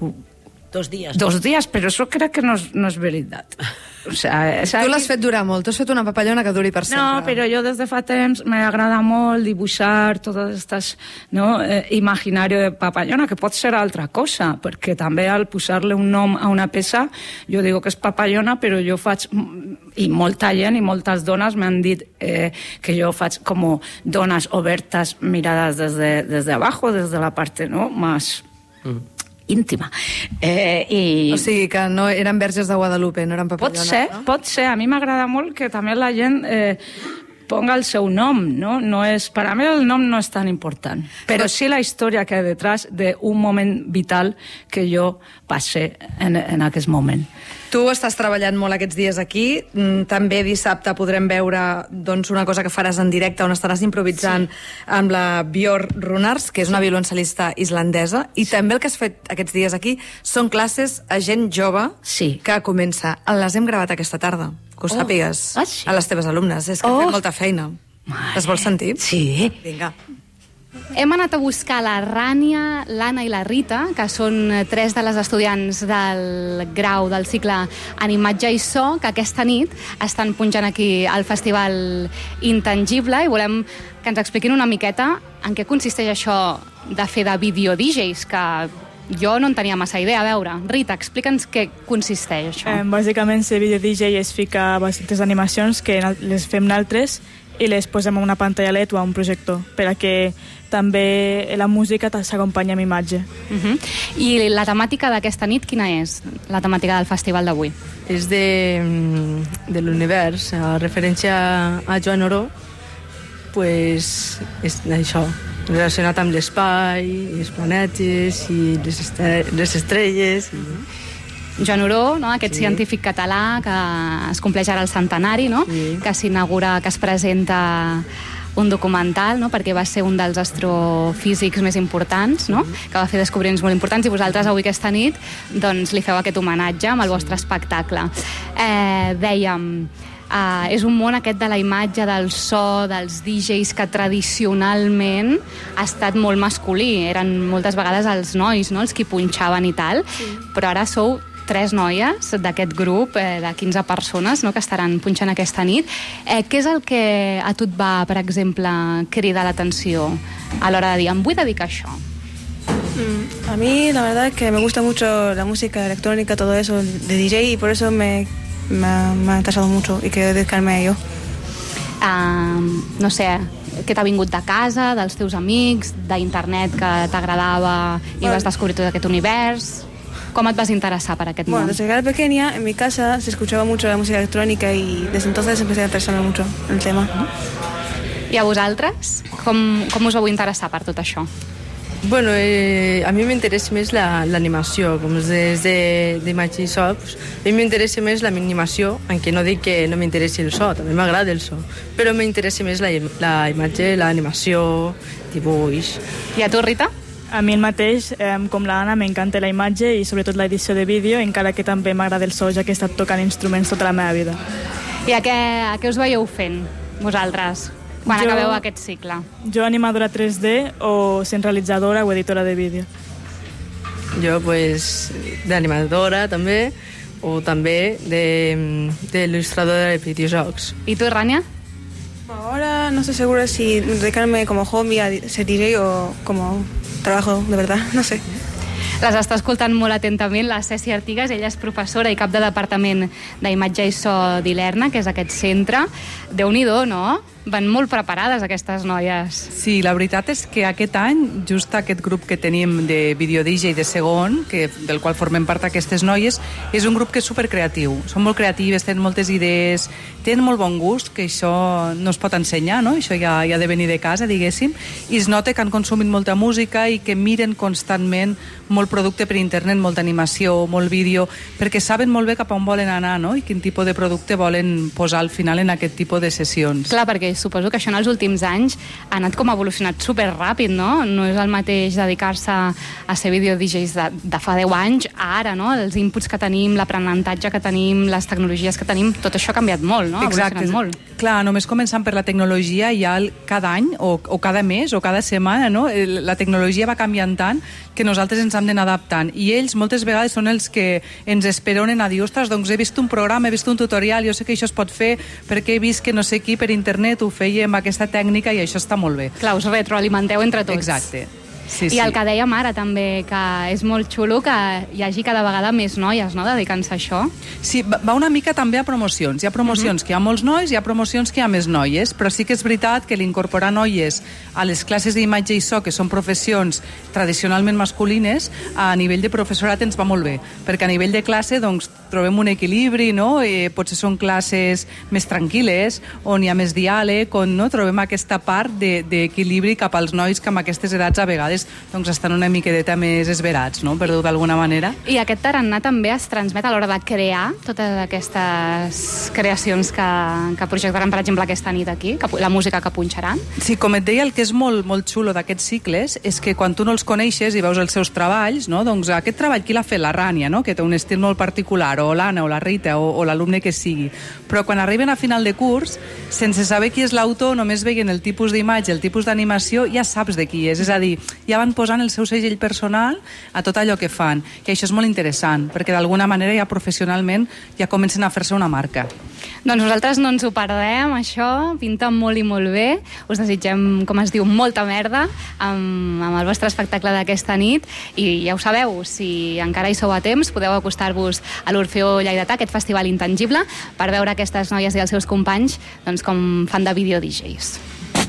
Dos dies. Dos dies, però això crec que no és, no és veritat. O sea, és Tu l'has fet durar molt, tu has fet una papallona que duri per sempre. No, però jo des de fa temps m'agrada molt dibuixar totes aquestes, no, eh, imaginari de papallona, que pot ser altra cosa, perquè també al posar-li un nom a una peça, jo digo que és papallona, però jo faig, i molta gent i moltes dones m'han dit eh, que jo faig com dones obertes mirades des de, des de abajo, des de la parte, no, más... Mm. íntima. Eh, i... O sigui que no eren verges de Guadalupe, no eren papallones, pot ser, no? Pot ser. A mi m'agrada molt que també la gent eh, ponga el seu nom, no? No és, per a mi el nom no és tan important, però sí la història que hi ha detrás d'un moment vital que jo passé en, en aquest moment. Tu estàs treballant molt aquests dies aquí, també dissabte podrem veure doncs, una cosa que faràs en directe on estaràs improvisant sí. amb la Björn Runars, que és una violoncel·lista islandesa, i sí. també el que has fet aquests dies aquí són classes a gent jove sí. que comença. Les hem gravat aquesta tarda, que ho Oh. sàpigues, Ah, sí? a les teves alumnes. És que oh. hem fet molta feina. Mare. Les vols sentir? Sí. Vinga. Hem anat a buscar la Rània, l'Anna i la Rita, que són tres de les estudiants del grau del cicle en imatge i so, que aquesta nit estan punxant aquí al Festival Intangible, i volem que ens expliquin una miqueta en què consisteix això de fer de video-D Js, que jo no en tenia massa idea. A veure, Rita, explica'ns què consisteix això. Eh, bàsicament, ser video-D J és ficar bastantes animacions que les fem naltres i les posem a una pantalla L E D o a un projector, per a que també la música s'acompanya amb imatge. Uh -huh. I la temàtica d'aquesta nit, quina és? La temàtica del festival d'avui? És de, de l'univers, a referència a Joan Oró, pues, és això, relacionat amb l'espai, els planetes i les, estre les estrelles. I... Joan Oró, no? Aquest Sí. científic català que es compleix ara el centenari, no? Sí. Que s'inaugura, que es presenta un documental, no? Perquè va ser un dels astrofísics més importants, no? Que va fer descobriments molt importants, i vosaltres avui aquesta nit doncs, li feu aquest homenatge amb el vostre espectacle. Eh, dèiem, eh, és un món aquest de la imatge, del so, dels D Js, que tradicionalment ha estat molt masculí. Eren moltes vegades els nois, no? Els que punxaven i tal, sí. Però ara sou tres noies d'aquest grup eh, de quinze persones, no?, que estaran punxant aquesta nit. Eh, què és el que a tu et va, per exemple, cridar l'atenció a l'hora de dir, em vull dedicar a això? Mm, a mí la verdad es que me gusta mucho la música electrónica, todo eso de D J, y por eso me, me, ha, me ha interesado mucho y quiero dedicarme a ello. Uh, no sé, què t'ha vingut de casa, dels teus amics, d'internet que t'agradava i Bueno. vas descobrir tot aquest univers? com et vas interessar per aquest Bueno, món? desde que era pequeña, en mi casa se escuchaba mucho la música electrónica y desde entonces empecé a interesarme mucho en el tema. I a vosaltres? Com, com us vau interessar per tot això? Bueno, eh, a mi m'interessa més la- l'animació, com és des de, d'imatge i so, pues, a mi m'interessa més l'animació, encara no dic que no m'interessi el so, també m'agrada el so, però m'interessa més la, la imatge, l'animació, dibuix. I a tu, Rita? A mi el mateix, eh, com l'Anna, m'encanta la imatge i sobretot l'edició de vídeo, encara que també m'agrada el so, ja que he estat tocant instruments tota la meva vida. I a què, a què us veieu fent, vosaltres, quan Jo- acabeu aquest cicle? Jo animadora tres D o sent realitzadora o editora de vídeo. Jo, pues, d'animadora, també, o també de- d'il·lustradora de, de videojocs. I tu, Rania? Ahora no estoy segura si dedicarme como hobby a ser D J o como trabajo de verdad, no sé. Les està escoltant molt atentament la Ceci Artigas, ella és professora i cap de departament d'imatge i so d'Ilerna, que és aquest centre. Déu-n'hi-do, no? Van molt preparades aquestes noies. Sí, la veritat és que aquest any, just aquest grup que tenim de Video D J de segon, que, del qual formem part aquestes noies, és un grup que és supercreatiu. Són molt creatives, tenen moltes idees, tenen molt bon gust, que això no es pot ensenyar, no? Això ja, ja ha de venir de casa, diguéssim, i es nota que han consumit molta música i que miren constantment molt producte per internet, molta animació, molt vídeo, perquè saben molt bé cap a on volen anar, no? I quin tipus de producte volen posar al final en aquest tipus de sessions. Clar, perquè suposo que això en els últims anys ha anat com evolucionat superràpid, no? No és el mateix dedicar-se a ser video D Js de, de fa deu anys a ara, no? Els inputs que tenim, l'aprenentatge que tenim, les tecnologies que tenim, tot això ha canviat molt, no? Ha Exacte. evolucionat molt. Clar, només començant per la tecnologia, ja el, cada any o, o cada mes o cada setmana, no? El- la tecnologia va canviant tant que nosaltres ens hem d'anar adaptant. I ells moltes vegades són els que ens esperonen a dir, ostres, doncs he vist un programa, he vist un tutorial, jo sé que això es pot fer perquè he vist que no sé qui per internet ho feia amb aquesta tècnica i això està molt bé. Clar, us retroalimenteu entre tots. Exacte. Sí, I sí. el que dèiem ara també, que és molt xulo que hi hagi cada vegada més noies, no?, dedicant-se a això. Sí, va va una mica també a promocions. Hi ha promocions que hi ha molts nois, hi ha promocions que hi ha més noies, però sí que és veritat que l'incorporar noies a les classes d'imatge i so, que són professions tradicionalment masculines, a nivell de professorat ens va molt bé, perquè a nivell de classe doncs, trobem un equilibri, no? Eh, potser són classes més tranquil·les, on hi ha més diàleg, on no? Trobem aquesta part de- d'equilibri cap als nois que amb aquestes edats a vegades doncs, estan una miqueta més esverats, no? Per dir-ho d'alguna manera. I aquest tarannà també es transmet a l'hora de crear totes aquestes creacions que, que projectaran, per exemple, aquesta nit aquí, que, pu- la música que punxaran. Sí, com et deia, el que és molt, molt xulo d'aquests cicles és que quan tu no els coneixes i veus els seus treballs, no? Doncs aquest treball qui l'ha fet? La Rània, no? Que té un estil molt particular, o l'Anna, o la Rita, o, o l'alumne que sigui. Però quan arriben a final de curs, sense saber qui és l'autor, només veient el tipus d'imatge, el tipus d'animació, ja saps de qui és. És a dir, ja van posant el seu segell personal a tot allò que fan. I això és molt interessant, perquè d'alguna manera ja professionalment ja comencen a fer-se una marca. Doncs nosaltres no ens ho perdem, això, pinta molt i molt bé. Us desitgem, com es diu, molta merda amb, amb el vostre espectacle d'aquesta nit. I ja ho sabeu, si encara hi sou a temps, podeu acostar-vos a l'Orfeó Lleidatà, aquest festival intangible, per veure aquestes noies i els seus companys doncs, com fan de video D Js.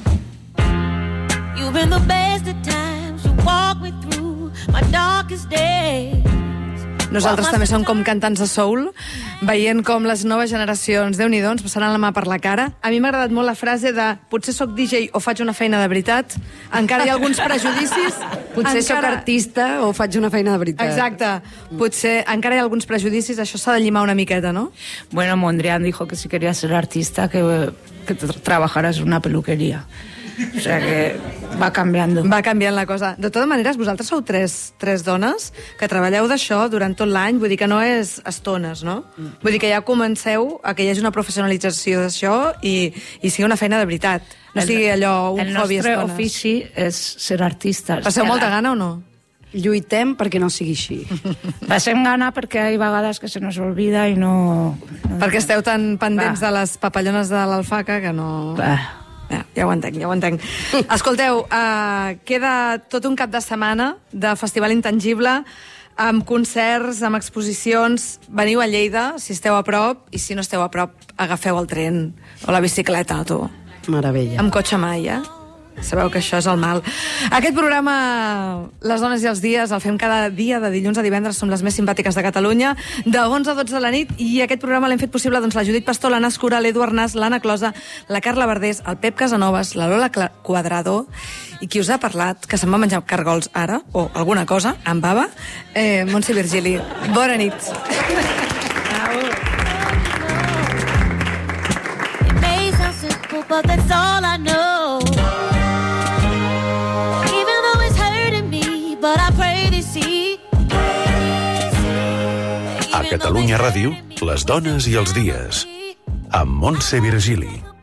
You've been the best at times, you walk me through my darkest days. Nosaltres també som com cantants de soul, veient com les noves generacions, Déu-n'hi-do, ens passaran la mà per la cara. A mi m'ha agradat molt la frase de potser sóc D J o faig una feina de veritat. Encara hi ha alguns prejudicis. Potser sóc artista o faig una feina de veritat. Exacte. Potser encara hi ha alguns prejudicis, això s'ha de llimar una miqueta, no? Bueno, Mondrian dijo que si querías ser artista, que, que tra- trabajaras en una peluquería. O sea que va cambiando. Va canviant la cosa. De totes maneres, vosaltres sou tres, tres dones que treballeu d'això durant tot l'any, vull dir que no és estones, no? Mm. Vull dir que ja comenceu a que hi hagi una professionalització d'això i, i sigui una feina de veritat. No sigui allò un el hobby nostre estones. ofici és ser artistes. Passeu molta gana o no? Lluitem perquè no sigui així. Passem gana perquè hi ha vegades que se nos olvida i no... no Perquè esteu tan pendents Va. de les papallones de l'alfaca que no... Va. Ja, ja ho entenc, ja ho entenc. Escolteu, uh, queda tot un cap de setmana de Festival Intangible, amb concerts, amb exposicions. Veniu a Lleida, si esteu a prop, i si no esteu a prop, agafeu el tren o la bicicleta, tu. Meravella. Amb cotxe mai, eh? Sabeu que això és el mal. Aquest programa, Les dones i els dies, el fem cada dia, de dilluns a divendres, som les més simpàtiques de Catalunya, de onze a dotze de la nit, i aquest programa l'hem fet possible doncs, la Judit Pastor, l'Anna Escura, l'Eduard Nas, l'Anna Closa, la Carla Verdés, el Pep Casanovas, la Lola Quadrado, i qui us ha parlat, que se'n va menjar cargols ara, o alguna cosa, amb bava, eh, Montse Virgili. Bona nit. But that's all I know. Even though it's hurting me, but I pray they see. A Catalunya Ràdio, les dones i els dies, amb Montse Virgili.